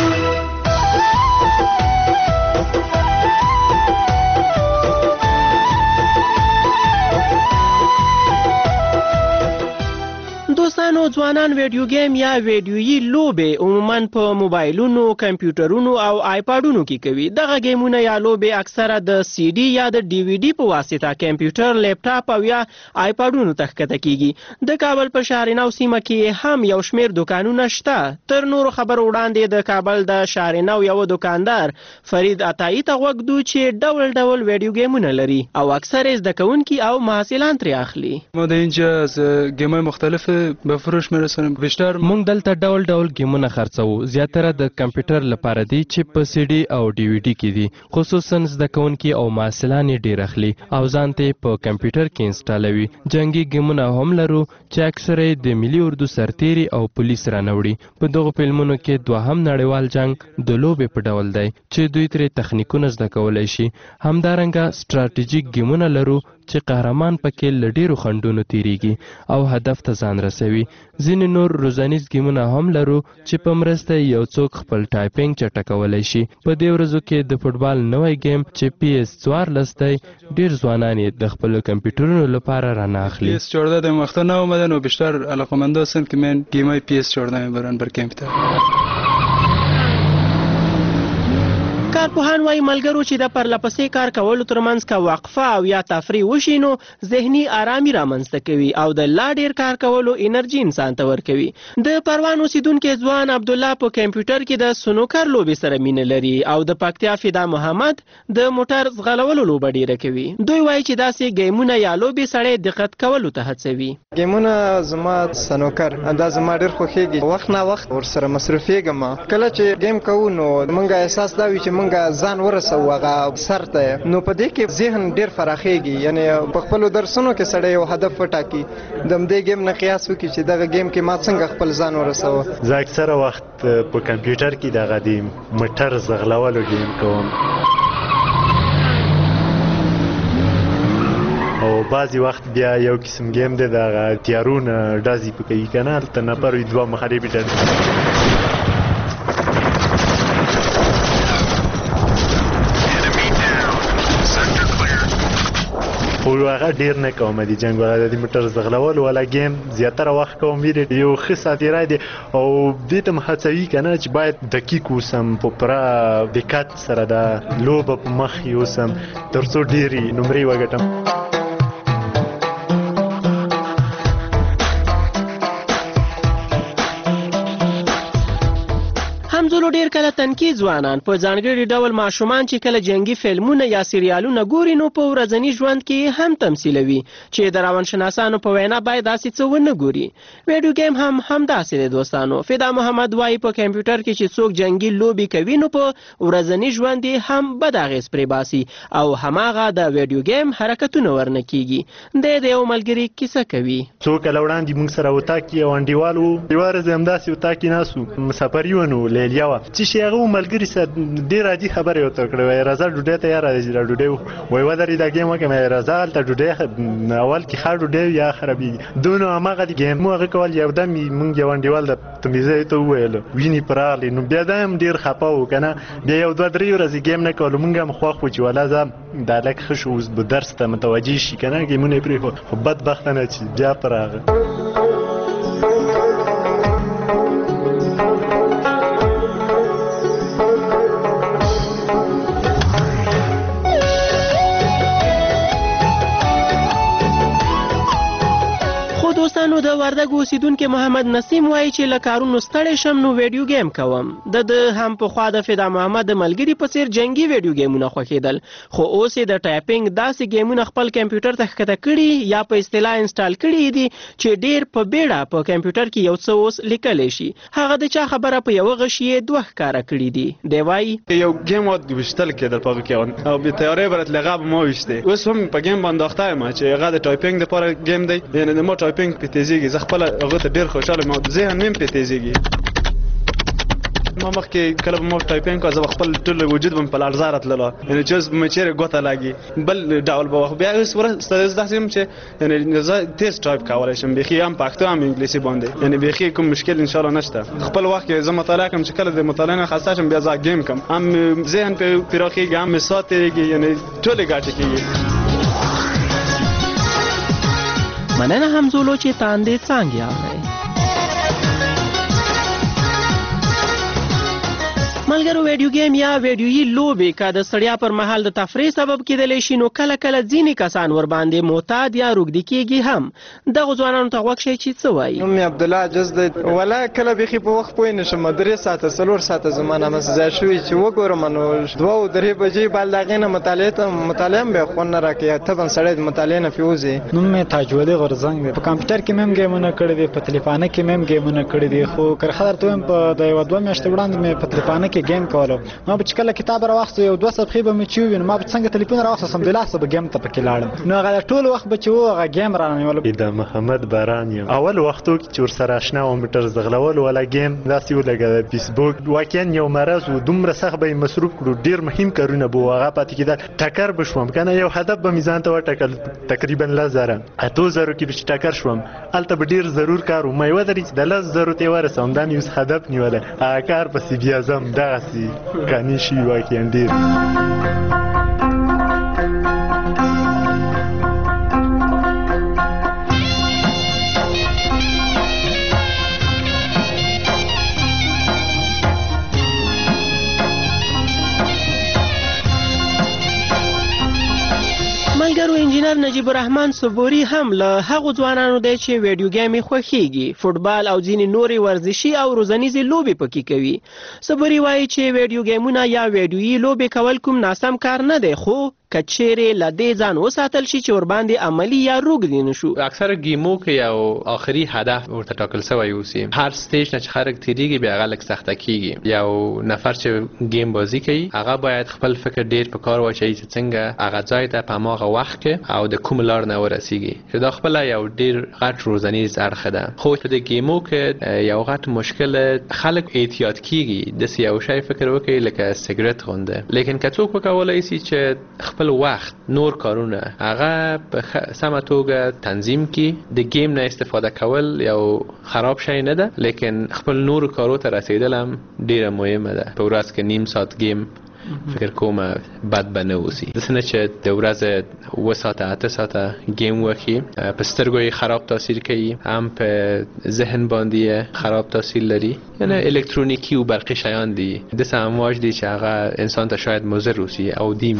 دوستانو ځوانان ویډیو گیم یا ویډیویي لوبې عموما په موبایلونو، کمپیوټرونو او آیپاډونو کې کوي. دغه گیمونه یا لوبې اکثره د سی ډي یا د ډي وي ډي په واسطه کمپیوټر، لیپټاپ او یا آیپاډونو ته ښکته کیږي. د کابل په شارنو سیمه کې هم یو شمیر دکانونه شته. تر نورو خبرو وړاندې د کابل د شارنو یو دکاندار فرید عطایی ته غوږ دو چې ډول ډول ویډیو گیمونه لري او اکثر یې زده کوونکي او محصلان ترې اخلي. ما در اینجا از گیم‌های مختلف به فروش میرسونیم. بیشتر مونږ دلته ډول ډول گیمونه خرڅوو. زیاتره د کمپیوټر لپاره دي چې په سی ډي او ډي وي ډي کې دي. خصوصا زده کوونکي او محصلان یې ډیر اخلي او ځان ته په کمپیوټر کې انسټالوي. جنگي گیمونه هم لرو چې اکثره د ملي اردو سرتیري او پولیس رانوړي. په دغه فلمونو کې دوهم نړیوال جنگ د لوبې په ډول دی چې دوی ترې تخنیکونه زده کولای شي. همدارنګه ستراتیژیک گیمونه لرو چې قهرمان پکې له ډیرو خنډونو تیریږي او هدف ته ځان رسوي. ځینې نور روزانیز گیمونه هم لرو چې په مرسته یو څوک خپل ټایپینګ چټکولی شي. په دې ورځو کې د فوټبال نوی گیم چې پی اس چهارلس دی ډیر ځوانان یې د خپلو کمپیوټرونو لپاره رانه اخلي. پی اس چهارده در وقتا نیومدن و بیشتر علاقه‌مند هستن که من گیم‌های پی اس چهارده میبرن بر کامپیوتر. کارپوهان وایي ملګرو چې د پرلپسې کار کولو ترمنځ که وقفه او یا تفریح وشي نو ذهني آرامي رامنځته کوي او د لا ډیر کار کولو انرژي انسان ته ورکوي. د پروان اوسیدونکي ځوان عبدالله په کمپیوټر کې د سنوکر لوبې سره مینه لري او د پکتیا فدا محمد د موټر ځغلولو لوبه ډیره کوي. دوی وایي چې داسې گیمونه یا لوبې سړی دقت کولو ته هڅوي. گیمونه زما سنوکر دا زما ډیر خوښیږي. وخت نه وخت ورسره مصروفیږم. کله چې گیم کوو نو موږ احساس دا وي چې موږ ځان ورسو هغه سر ته، نو په دې کې ذهن ډیر فراخیږي. یعنی په خپل درسونو کې سړی یو هدف وټاکي، د دې گیم نه قیاس وکړي چې دغه گیم کې ما څنګه خپل ځان ورسو. زه اکثره وخت په کمپیوټر کې دغه د موټر ځغلولو گیم کوم او بعضی وخت بیا یو قسم گیم دی دغه تیارونه ډازې په کوي کنه، هلته نفر وي دوه مخالفې ډلې خو هغه ډیر نه کوم دي جنگ ولا د موټر ځغلول ولا گیم زیاتره وخت کوم ویل یو ښه ساتیرا دي او دې ته هڅوي کنه چې باید دقیق اوسم په پوره دقت سره د لوبه په مخ یوسم ترڅو ډیري نمرې وګټم. همزولو ډیر کله تنکي ځوانان په ځانګړي ډول ماشومان چې کله جنگي فلمونه یا سریالونه ګوري نو په ورځني ژوند کې هم تمثیلوي چې د روانشناسانو په وینا باید داسې څه ونه ګوري. ویډیو گیم هم همداسې دی دوستانو. فدا محمد وایي په کمپیوټر کې چې څوک جنگي لوبې کوي نو په ورځني ژوند یې هم بد اغېز پرې باسي او هماغه د ویډیو گیم حرکتونه ورنه کیږي. د یو ملګري کیسه کوي. څوک له وړاندې موږ سره وتا کې او انډیوالو یو ورځ همداسې وتا کې ناسو مسافر یو نو لیلیا و چې شي هغه ملګری سره ډیر عادي خبره وته کړې وای راځه ډوډۍ تیار دی ډوډۍ وای ودرې دا گیم وکه مې راځه ته ډوډۍ اول کې خاړ ډوډۍ یا خرابي دونه هغه گیم مو هغه کول یو دم مونږ یو انډیوال د تمیزه ته ویل ویني پرالي نو بیا دم ډیر خپاو کنه بیا یو دوه درې ورځې گیم نه کول مونږ هم خو خو چې ولا ز د لک خش اوس به درس ته متوجي شي کنه گیمونه پرې خو بدبختانه چې بیا پراغه دوستانو د وردګ اوسیدونکو محمد نسیم وایي چې له کارونو ستړی شم نو ویډیو گیم کوم د د هم په خوا د فدا محمد ملګری په څیر جنگي ویډیو گیمونه خوښیدل خو اوس د ټایپینګ داسې گیمونه خپل کمپیوټر ته ښکته کړي یا په اصطلاح انسټال کړي دي چې ډیر په بیړه په کمپیوټر کې یو څه اوس لیکلی شي هغه د چا خبره په یو غشي دوه ښکارا کړي دي دی وایي یو گیم واد وشتل کېدل په کې او به تیارې برت لغاب مو وشته اوس هم په گیم باندې اخته ما چې هغه د ټایپینګ لپاره گیم دی یعنی د مو ټایپینګ په تیزیږي زه خپل هغه ته ډیر خوشاله مو ذهن مې په تیزیږي ما مخکې کله مو ټایپینګ کو زه خپل ټول وجود بم په لړزاره تلله یعنی چې مې چیرې ګوته لاګي بل ډول به بیا اوس ورسته داسې هم چې یعنی زه تیز ټایپ کولای شم بخي هم پښتو هم انګلیسي باندې یعنی بخي کوم مشکل ان شاء الله نشته خپل وخت کې زه مطالعه کوم چې کله د مطالعه نه خاصه شم بیا زه گیم کوم هم ذهن په پراخیږي هم ساتيږي یعنی ټول ګټه کوي مننه همزولو چې تاندې څنګه یاوي ملګرو ویډیو گیم یا ویډیویي لوبې که د ستړیا پر مهال د تفریح سبب کېدلی شي نو کله کله ځینې کسان ورباندې معتاد یا روږدي کېږي هم دغو ځوانانو ته غوږ شئ چې څه وایي نوم مې عبدالله عجز دی ولا کله بیخي په وخت پوه نه شم درې ساعته څلور ساعته زما نامه ځای شوي چې وګورم نو دوه او درې بجې بل د هغې نه مطالعې ته مطالعه هم بیا خوند نه راکوي طبعا سړی د مطالعې نه فې وځي نوم مې تاجولي غورزنګ دی په کمپیوټر کې مې هم ګیمونه کړي دي په تلیفانه کې مې هم ګیمونه کړي دي خو که ښه درته ووایم په د یوه دوه میاشتې وړاندې مې په تلیفانه کې ګیم کولو ما به چې کله کتاب راواخیست یو دوه صفحې به مې چې ووینم ما به څنګه تلیفون راواخیست سمدلاسه به ګیم ته پکې لاړم نو هغه ټول وخت به چې و هغه ګیم رانیولو د محمد باران یم اول وختو کې چې ورسره اشنا وم کمپیوټر زغلول ولا ګیم داسې ولګه فیسبوک واقعا یو مرز و دومره سخت به مصروف کړو ډیر مهم کارونه به هغه پاتې کېدل ټکر بشوم کنه یو هدف به میزان ته وټکل تقریبا لزره اته زره کې چې ټکر شوم الته به ډیر ضرور کار و مې ودرې د لز زره ته ورسوم دا نیوس هدف نیوله هغه کار پسې بیا زم دغسې کانی شي واقعا ډیر ملګرو انجینر نجیب الرحمن صبوري هم له هغو ځوانانو دی چې ویډیو ګیم یې خوښیږي فوټبال او ځینې نورې ورزشي او روزنیزې لوبې پکې کوي صبوري وایي چې ویډیو ګیمونه یا ویډیویي لوبې کول کوم ناسم کار نه دی خو کچېرې له دې ځان وساتل شي چې ورباندې عملي یا روږدي نشو اکثر ګیمو کې یو آخري هدف ورته ټاکل شوی اوسي هر سټیج نه چې خلک تیریږي بیا هغه لږ سخته کیږي یو نفر چې گیم بازی کوي هغه باید خپل فکر ډیر په کار واچوي چې څنګه هغه ځای ته په هغه وخت کې او د کوم لار نه ورسیږي چې دا خپل یو ډیر غټ روزنیز اړخ ده خو په دې گیمو کې یو غټ مشکل خلک احتیاط کیږي د یو شی فکر وکړي لکه سیګریټ غونډه لیکن که څوک وکولای شي چې خپل وخت نور کارونه هغه په سمه توګه تنظیم کی د گیم نه استفاده کول یو خراب شی نه ده لیکن خپل نور کارو ته رسیدل هم ډیره مهمه ده په ورځ کې نیم ساعت گیم فکر کوم بد به نه اوسي د څه نه چې د ورځې اوه ساعته اته ساعته گیم وکړي په سترګو یې خراب تاثیر کوي هم په ذهن باندې خراب تاثیر لري یعنی الکترونیکی او برقی شیان دي داسې امواج دي چې هغه انسان ته شاید مضر اوسي او دیم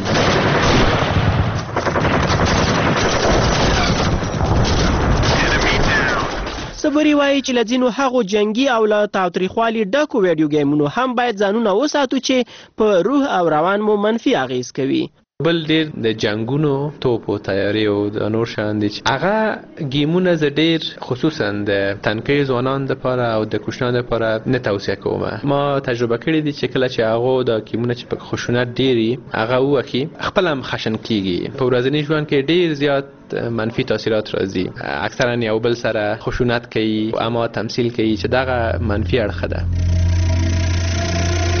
صبوري وایي چې له ځینو هغو جنګي او له تاوتریخوالي ډکو ویډیو ګیمونو هم باید ځانونه وساتو چې په روح او روان مو منفي اغیز کوي بل ډیر د جنگونو توپ او تیاری او د نور شان دي هغه گیمونه ز ډیر خصوصا د تنکي ځوانان لپاره او د کوشنان لپاره نه توصیه کوم ما تجربه کړې دي چې کله چې هغه د گیمونه چې په خشونت ډیری هغه وکي خپل هم خشن کیږي په ورځني ژوند کې ډیر زیات منفي تاثیرات راځي اکثرا یو بل سره خشونت کوي اما تمثيل کوي چې دغه منفي اړخ ده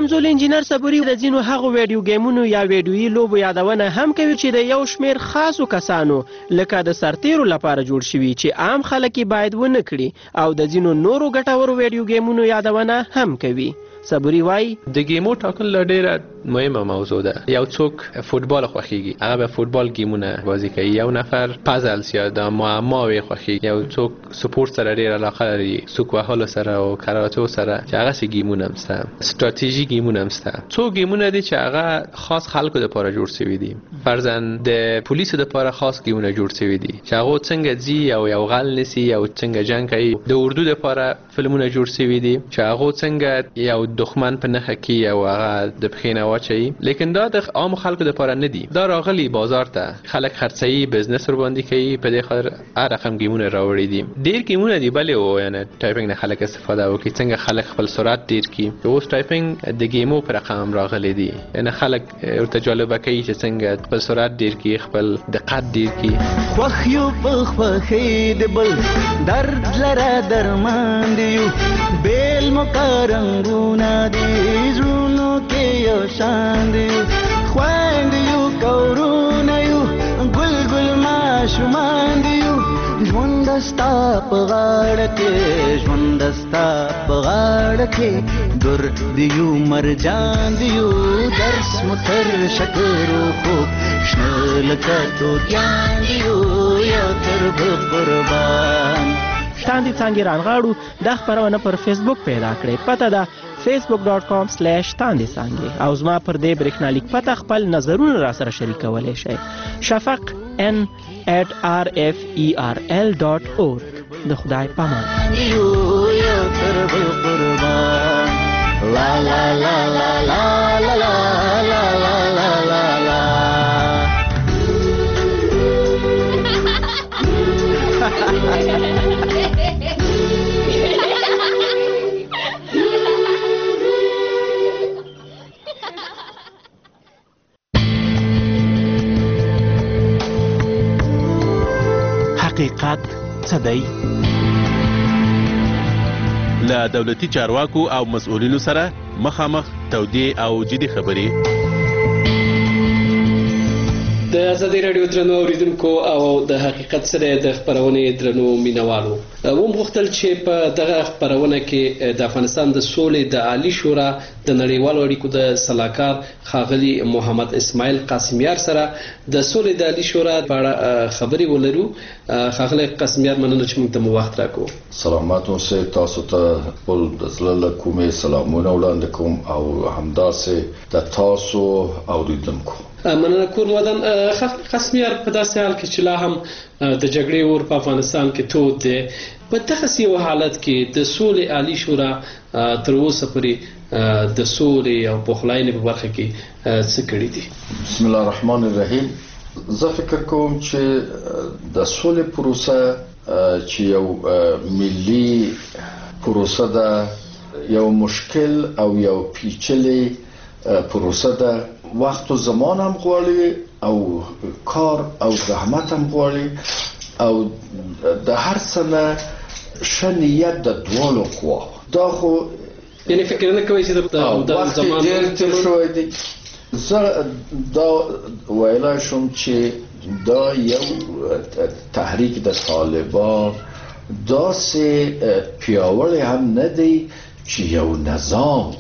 منځول انجینر صبوري د ځینو هغو ویډیو ګیمونو یا ویډیویي لوبو یادونه هم کوي چې د یو شمیر خاصو کسانو لکه د سرتیرو لپاره جوړ شوي چې عام خلک باید ونه کړي او د ځینو نورو ګټورو ویډیو ګیمونو یادونه هم کوي. صبوري وای د ګیمو ټاکل ډیره مهمه موضوع ده. یو څوک فوتبال خوښیږي هغه به فوتبال ګیمونه بازی کوي، یو نفر پازلز یا د معماوي خوښیږي، یو څوک سپورت سره ډیره علاقه لري، سوک وهلو سره او کاراتو سره چې هغه سي ګیمونه همسته، استراتیژي ګیمونه همسته. څو ګیمونه دي چې هغه خاص خلکو لپاره جوړ شوی دي، فرضاً د پولیسو لپاره خاص ګیمونه جوړ شوی دي چې هغه څنګه ځي او یو غل نسی او څنګه جنگ کوي. د اردو لپاره فلمونه جوړ شوی دي چې هغه څنګه یو دښمن په نخه کې او هغه د بخینه واچي. لیکن دا د عام خلکو لپاره نه دي، دا راغلي بازار ته، خلک خرڅي بزنس ور باندې کوي، په دې خاطر هر رقم ګیمونه راوړي دي. ډیر ګیمونه دي بلې او یعنی ټایپینګ نه خلک استفاده وکړي، څنګه خلک خپل سرعت ډیر کی. اوس ټایپینګ د ګیمو پر رقم راغلي دي، یعنی خلک ورته جالبه کوي چې څنګه خپل سرعت ډیر کی، خپل دقت ډیر کی. خوښ یو په خوښۍ د بل درد لره درمان دیو، بیل مقرنګونه دي زړونو کې یو شان دیو، خویندې یو کورونه یو ګل ګل ماشومان دیو، ژوند ستا په غاړه کې ژوند ستا په غاړه کې در دیو مرجان دیو، درس مو تر شکرو خوب شنه لکه توتیان دیو، یا تر به قربان. تاندې څانګې رانغاړو دا خپرونه پر فیسبوک پیدا کړئ، پته ده facebook dot com slash تاندې څانګې، او زما پر دې برېښنالیک پته خپل نظرونه را سره شریکولی شئ. شفق n at r f e r l dot org. د خدای پامان. لا لا لا لا لا لا لا لا لا لا لا. حقیقت څه دی؟ له دولتي چارواکو او مسؤلینو سره مخامخ تودې او جدي خبرې. د ازادي راډیو درنو اوریدونکو او د حقیقت سره د خبرونې درنو مینوالو، و مغختل چې په دغه خبرونه کې د افغانستان د سولې د عالی شورا د نړیوالو اړیکو د صلاحکار ښاغلي محمد اسماعیل قاسمیار سره د سولې د عالی شورا په اړه خبرې ولرو. ښاغلي قاسمیار، مننه چې موږ ته مو وخت راکړو. سلامات اوسئ. تاسو ته خپل د زړه له کومې سلامونه وړاندې کوم او همداسې د تاسو اوریدونکو. مننه کورن ودان. قاسمیار، په داسې حال کې چې لا هم د جګړې اور په افغانستان کې تود دی، په دغسې یو حالت کې د سولې عالی شورا تر اوسه پورې د سولې او پخلاینې په برخه کې څه کړي دي؟ بسم الله الرحمن الرحیم. زه فکر کوم چې د سولې پروسه چې یو ملي پروسه ده، یو مشکل او یو پیچلې پروسه ده، وخت و زمان هم غواړي او کار او زحمت هم غواړي او د هر څه نه ښه نیت د دواړو خواو. دا خو یعنی فکر نه کوي چې د زمان ډېر تیر شوی دی. زه دا ویلای شم چې دا یو تحریک د طالبان داسې پیاوړی هم نه دی چې یو نظام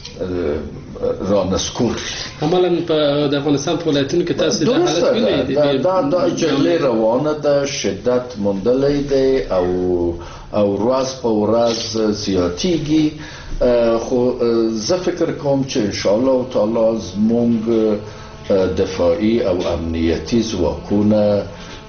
را نسکور عملاً په د افغانستان په ولایتونو کې تاسو د حالت وینئ. دا دا جګړه روانه ده، شدت موندلی دی او او ورځ په ورځ زیاتیږي. خو زه فکر کوم چې ان شاء الله تعالی زموږ دفاعي او امنیتي ځواکونه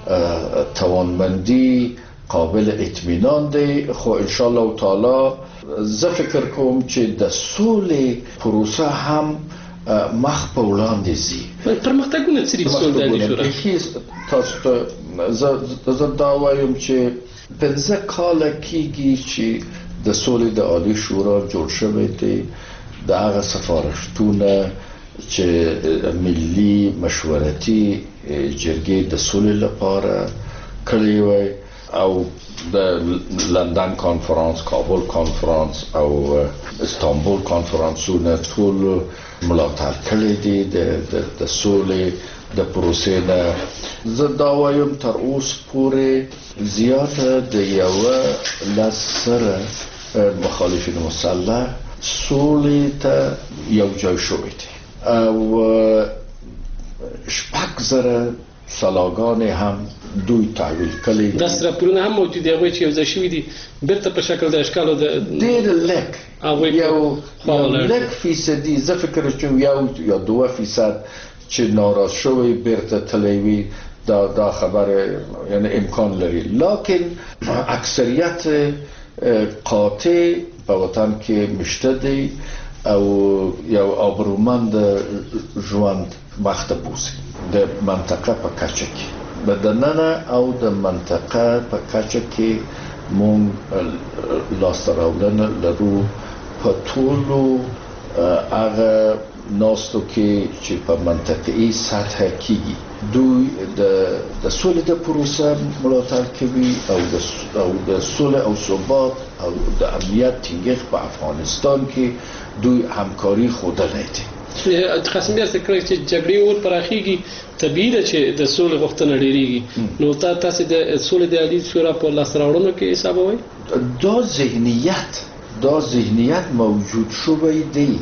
توانمندي قابل اطمینان دی. خو ان شاء الله تعالی زه فکر کوم چې د سولې پروسه هم مخ په وړاندې ځي. پرمختګونه څه دي په سولې د عالی شورا؟ تاسو ته زه دا وایم چې پنځه کاله کېږي چې د سولې د عالی شورا جوړ شوی دی. د هغه سفارشتونه چې ملي مشورتي جرګې د سولې لپاره کړی وای او د لندن کانفرانس، کابل کانفرانس او استانبول کانفرانسونه ټول ملاتړ کړی دي د د سولې د پروسې نه. زه دا وایم تر اوس پورې زیاته د یو لسره مخالفین مسلح سولې ته یو ځای شوی دي او شپږ زره سلاګانې هم دوی تحویل کړي. دا سره پرونه هم موجود دي چې یو ځای شوی دي بیرته په شکل د اشکالو د ډېر لږ یو لږ فیصدي زه فکر کوم یو یا دوه فیصد چې ناراض شوی بیرته تللی وي دا دا خبره یعنی امکان لري، لکن اکثریت قاطع په وطن کې مشته دي او یو آبرومند ژوند مخته بوزي د منطقه په کچه کې بدننه او د منطقه په کچه کې مونږ لاسته راوړنه لرو په ټولو هغه ناستو کې چې په منطقي سطح کېږي. دوی د د سولې د پروسه ملاتړ کوي او د او د سولې او ثبات او د امنیت ټینګښت په افغانستان کې دوی همکاري ښودلې دي. قسم بیا څه کړی چې جګړې اور پراخیږي طبیعي ده چې د سولې غوښتنه ډېریږي، نو تا تاسو د سولې د عالی شورا په لاس راوړنو کې حسابوي؟ دا ذهنیت دا ذهنیت موجود شوی دی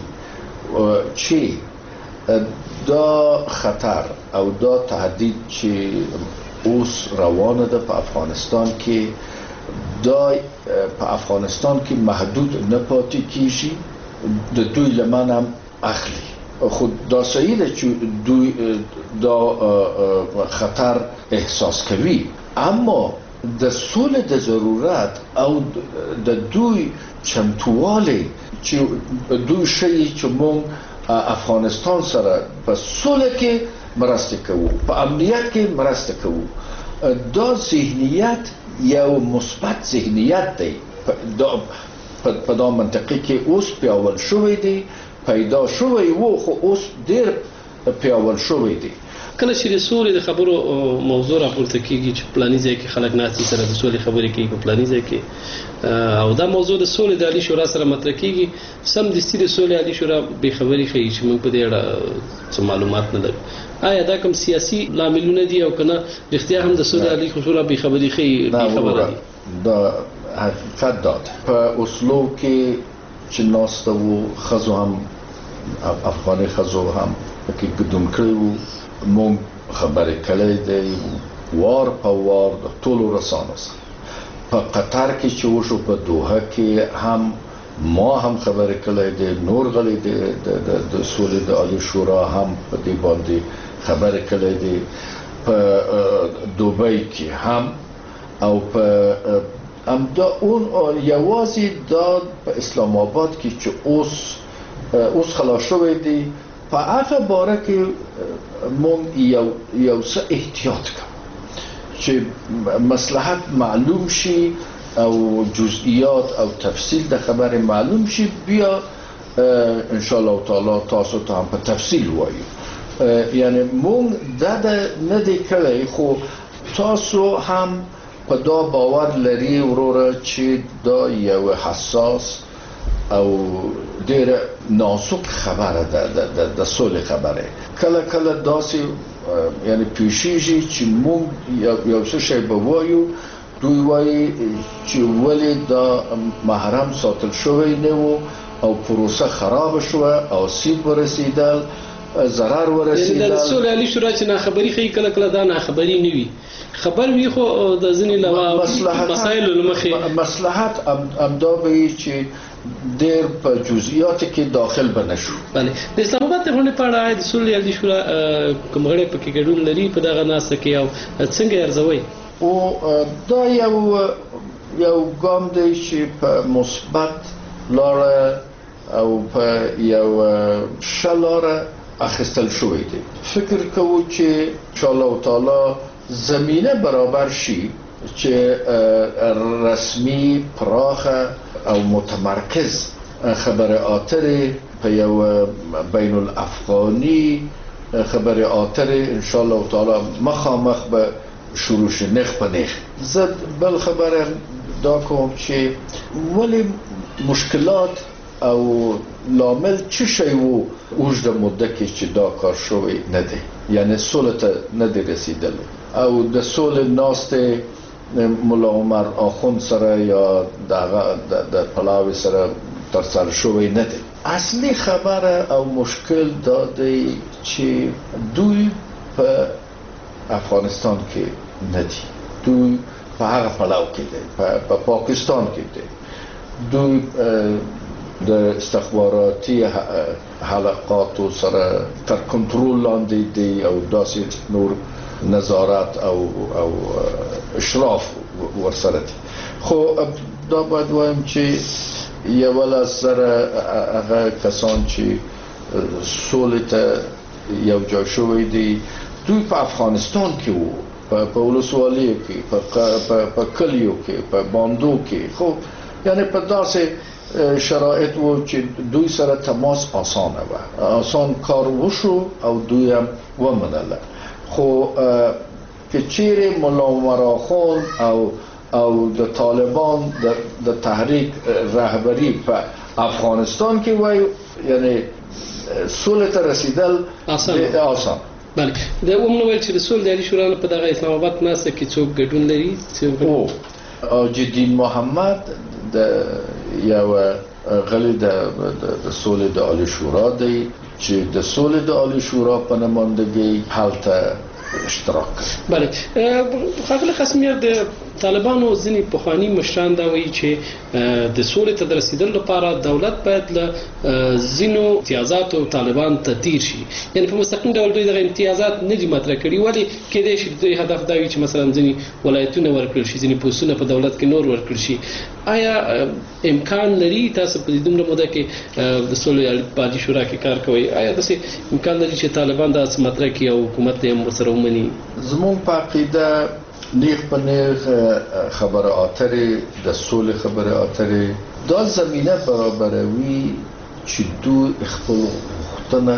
چې دا خطر او دا تهدید چې اوس روانه ده په افغانستان کې دا په افغانستان کې محدود نه پاتې کیږي، د دوی لمن هم اخلي. خود دا صحیح ده چې دوی دا خطر احساس کوي، اما د سولې د ضرورت او د دوی چمتووالی چې دوی شي چې مونږ افغانستان سره په سولې کې مرسته کوو، په امنیت کې مرسته کوو، دا ذهنیت یو مثبت ذهنیت دی دا په دا منطقه کې اوس پیاوړ شوی دی، پیدا شوی وو خو اوس ډیر پیاوړ شوی دی. کله چې د سولې د خبرو موضوع راپورته کیږي چې پلاني ځای کې خلک ناستي سره د سولې خبرې کوي په پلاني ځای کې او دا موضوع د سولې د عالی شورا سره مطرح کیږي، سم دستي د سولې عالی شورا به خبري کوي چې موږ په دې اړه څه معلومات نه لرو. آیا دا کوم سیاسي لاملونه دي او کنه اختیار هم د سولې عالی شورا به خبري کوي؟ خبره دي دا حقیقت داد په اوسلو کې چې ناست وو خزو هم افغاني خزو هم کې ګډون کړو، مونږ خبرې کړې دي وار په وار د ټولو رسانو سره. په قطر کې چې وشو په دوحه کې هم ما هم خبرې کړې دي، نور غلي دي د سولې د عالی شورا هم په دې باندې خبرې کړې دي، په دوبۍ کې هم او په امدا اون یوازې دا په اسلام آباد کې چې اوس اوس خلاص شوی دی په هغه باره کې مونږ یو یو څه احتیاط کوو چې مصلحت معلوم شي او جزئیات او تفصیل د خبر معلوم شي، بیا ان شاء الله تعالی تاسو ته هم په تفصیل وایو. یعنی مونږ دا نه دی کړی خو تاسو هم په دا باور لري وروره چې دا یو حساس او ډېر نازک خبره ده د د سولې خبره. کله کله داسې یعنی پیشیږي چې مونږ یو څه شی به وایو، دوی وایي چې ولې دا محرم ساتل شوی نه و او پروسه خراب شوه او سیب ورسېدل ضرر ورسېدل. د سولې عالی شورا چې ناخبري ښیي کله کله دا ناخبري نه وي، خبر وي خو د ځینې لوا مسایلو له مخې مصلحت امدا به چې ډېر په جزئیات کې داخل بنشو. بله د اسلام آباد ته غونډې په اړه د سولې عالی شورا کوم غړي پکې ګډون لري په دغه ناسته کې او څنګه ارزوي؟ او دا یو یو ګام دی چې په مثبت لاره او په یو ښه لاره اخیستل شوی دی. فکر کوو چې ان شاء الله تعالی زمینه برابر شي چې رسمي پراخه او متمرکز خبر آتر په یو بین الافغانی خبر آتر ان شاء الله تعالی مخامخ به شروع شي نخ په نخ. زه بل خبره دا کوم چې ولی مشکلات او لامل چه شی وو اوږده موده کې چې دا کار شوی نه دی، یعنی سولې ته نه دی رسیدلی او د سولې ناسته مولا عمر آخوند سره یا د پلاوی سره تر سره شوی نه دی. اصلی خبره او مشکل دا دی چې دوی په افغانستان کې نه دی، دوی په هغه پلاو کې دی، په پاکستان کې دی. دوی د استخباراتي حلقاتو سره تر کنټرول لاندې دی او داسې نور نظارت او او اشراف ورسره دي. خو دا باید وایم چې یو له سره هغه کسان چې سولې ته یو ځای شوی دي دوی په افغانستان کې وو، په ولسوالیو کې، په کلیو کې، په باندو کې. خو یعنی په داسې شرایط وو چې دوی سره تماس آسانه و، آسان کار وشو او دوی هم ومنله. خو که چیرې مولا عمر آخوند او او د طالبان د تحریک رهبری په افغانستان کې وای، یعنی سولې ته رسیدل آسان. بله، د ومنه ویل چې د سولې د عالی شورا په دغه اسلام آباد ناسته کې څوک ګډون لري؟ او حاجالدین محمد د یو غړی د سولې د عالی شورا دی چې د سولې د عالی شورا په نمائندګۍ هلته اشتراک. بله، ښاغلی قاسمیار د طالبانو ځینې پخواني مشران دا وایي چې د سولې ته د رسیدلو لپاره دولت باید له ځینو امتیازاتو طالبان ته تیر شي، یعنی په مستقیم ډول دوی دغه امتیازات نه دي مطرح کړي. ولې کېدای شي دوی هدف دا وي چې مثلا ځینې ولایتونه ورکړل شي، ځینې پوستونه په دولت کې نور ورکړل شي؟ آیا امکان لري تاسو په دې دومره موده کې د سولې عالی شورا کې کار کوئ، آیا داسې امکان لري چې طالبان دا مطرح کړي او حکومت یې هم ورسره ومني؟ زموږ په عقیده نیغ په نیغ خبره اترې د سولې خبره اترې دا زمینه برابروي چې دوی خپل غوښتنه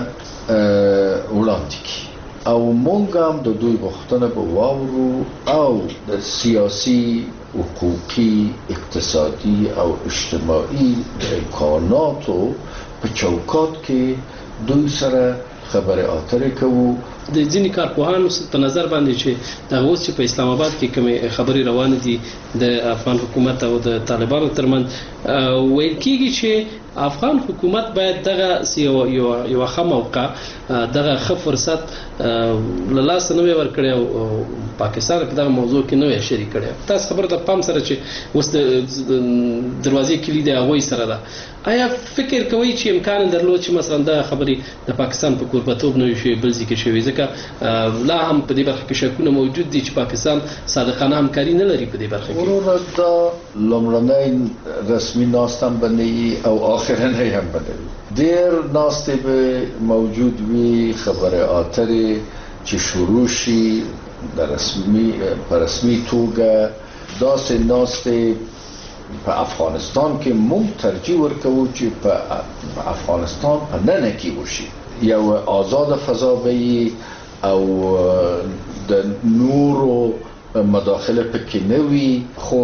وړاندې کړي او موږ هم د دوی غوښتنه به واورو او د سیاسي، حقوقي، اقتصادي او اجتماعي امکاناتو په چوکاټ کې دوی سره خبره اترې کوو. د ځینې کارپوهانو په نظر باندې چې دا اوس چې په اسلام آباد کې کومې خبرې روانې دي د افغان حکومت او د طالبانو ترمنځ، ویل کېږي چې افغان حکومت باید دغه یو یو ښه موقع، دغه ښه فرصت له لاسه نه وي ورکړی او پاکستان په دغه موضوع کې نه وي شریک کړی. تاسو خبره د پام سره چې اوس د دروازې کلي د هغوی سره ده، آیا فکر کوئ چې امکان درلود چې مثلا دا خبرې د پاکستان په کوربتوب نه وي شوې بل ځای کې شوې؟ ځکه لا هم په دې برخه کې شکونه موجود دي چې پاکستان صادقانه همکاري نه لري په دې برخه کې. وروره دا لومړنۍ رسمي ناسته هم به نه وي او آخرنۍ هم به نه وي. ډېر ناستې به موجود وي، خبرې اترې چې شروع شي د رسمي په رسمي توګه. داسې ناستې په افغانستان کې موږ ترجیح ورکوو چې په افغانستان په ننه کې وشي، یو آزاد فضا به او د نورو مداخله پکې نه وي. خو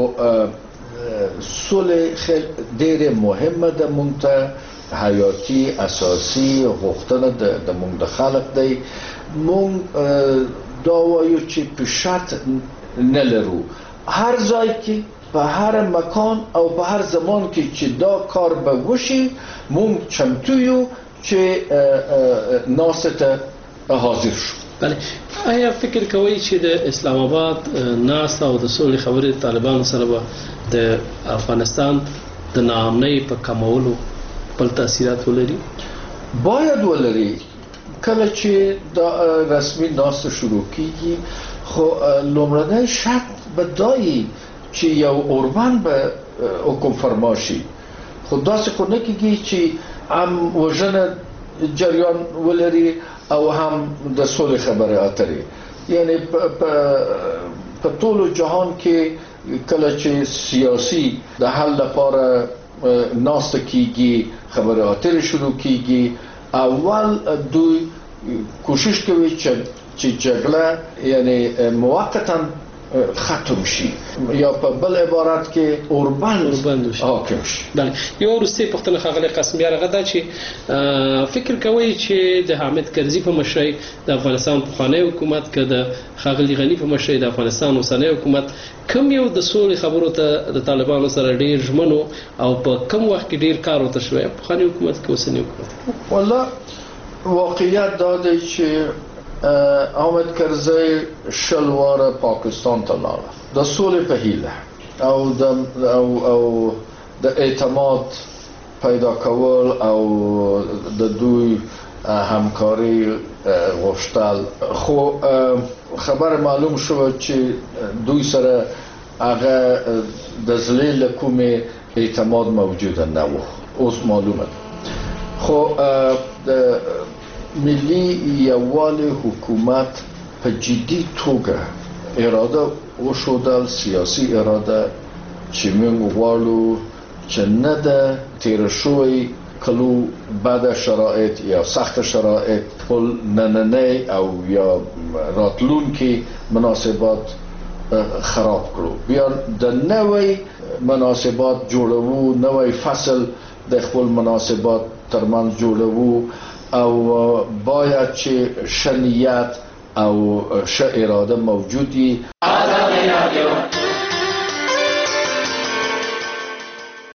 سولې ډېره مهمه ده، موږ ته حیاتي اساسي غوښتنه د موږ د خلق دی. موږ دا وایو چې په شرط نه لرو، هر ځای کې په هر مکان او په هر زمان کې چې دا کار به وشي موږ چمتو یو چې ناسته حاضر شو. بله، آیا فکر کوئ چې د اسلام آباد ناسته او د سولې خبرې طالبانو سره به د افغانستان د ناامنۍ په کمولو خپل تاثیرات ولري؟ باید ولري. کله چې دا رسمي ناسته شروع کیږي خو لومړنی شرط به دایي چې یو اوربند به حکم فرما شي. خو داسې خو نه کېږي چې هم وژنه جریان ولري او هم د سولې خبرې اترې. یعنی په ټول جهان کې کله چې سیاسي د حل لپاره ناسته کیږي، خبرې اترې شروع کیږي، اول دوی کوشش کوي چې چې جګړه یعنی موقتا ختم شي یا په بل عبارت کې اوربند حاکم شي. بله یو وروستۍ پوښتنه ښاغلی قاسم یار هغه دا چې فکر کوئ چې د حامد کرزي په مشرۍ د افغانستان پخوانی حکومت که د ښاغلي غني په مشرۍ د افغانستان اوسنی حکومت کوم یو د سولې خبرو ته د طالبانو سره ډېر ژمنو او په کوم وخت کې ډېر کار ورته شوی پخوانی حکومت که اوسنی حکومت؟ والله واقعیت دا دی چې حامد کرزی شل واره پاکستان ته لاړ د سولې په هیله او د او او د اعتماد پیدا کول او د دوی همکاري غوښتل، خو خبر معلوم شو چې دوی سره هغه د ذلیل کومه اعتماد موجود نه و. اوس معلومه خو د ملی یووالی حکومت په جدي توګه اراده وشودل، سیاسي اراده چې موږ غواړو چې نه د تیر شوی کلو بعد شرایط یا سخت شرایط ټول نننی او یا راتلونکي مناسبات خراب کړو، بیا د نوې مناسبات جوړوو، نوې فصل د خپل مناسبات ترمنځ جوړوو او باید چې ښه نیت او ښه اراده موجودی. آزادی رادیو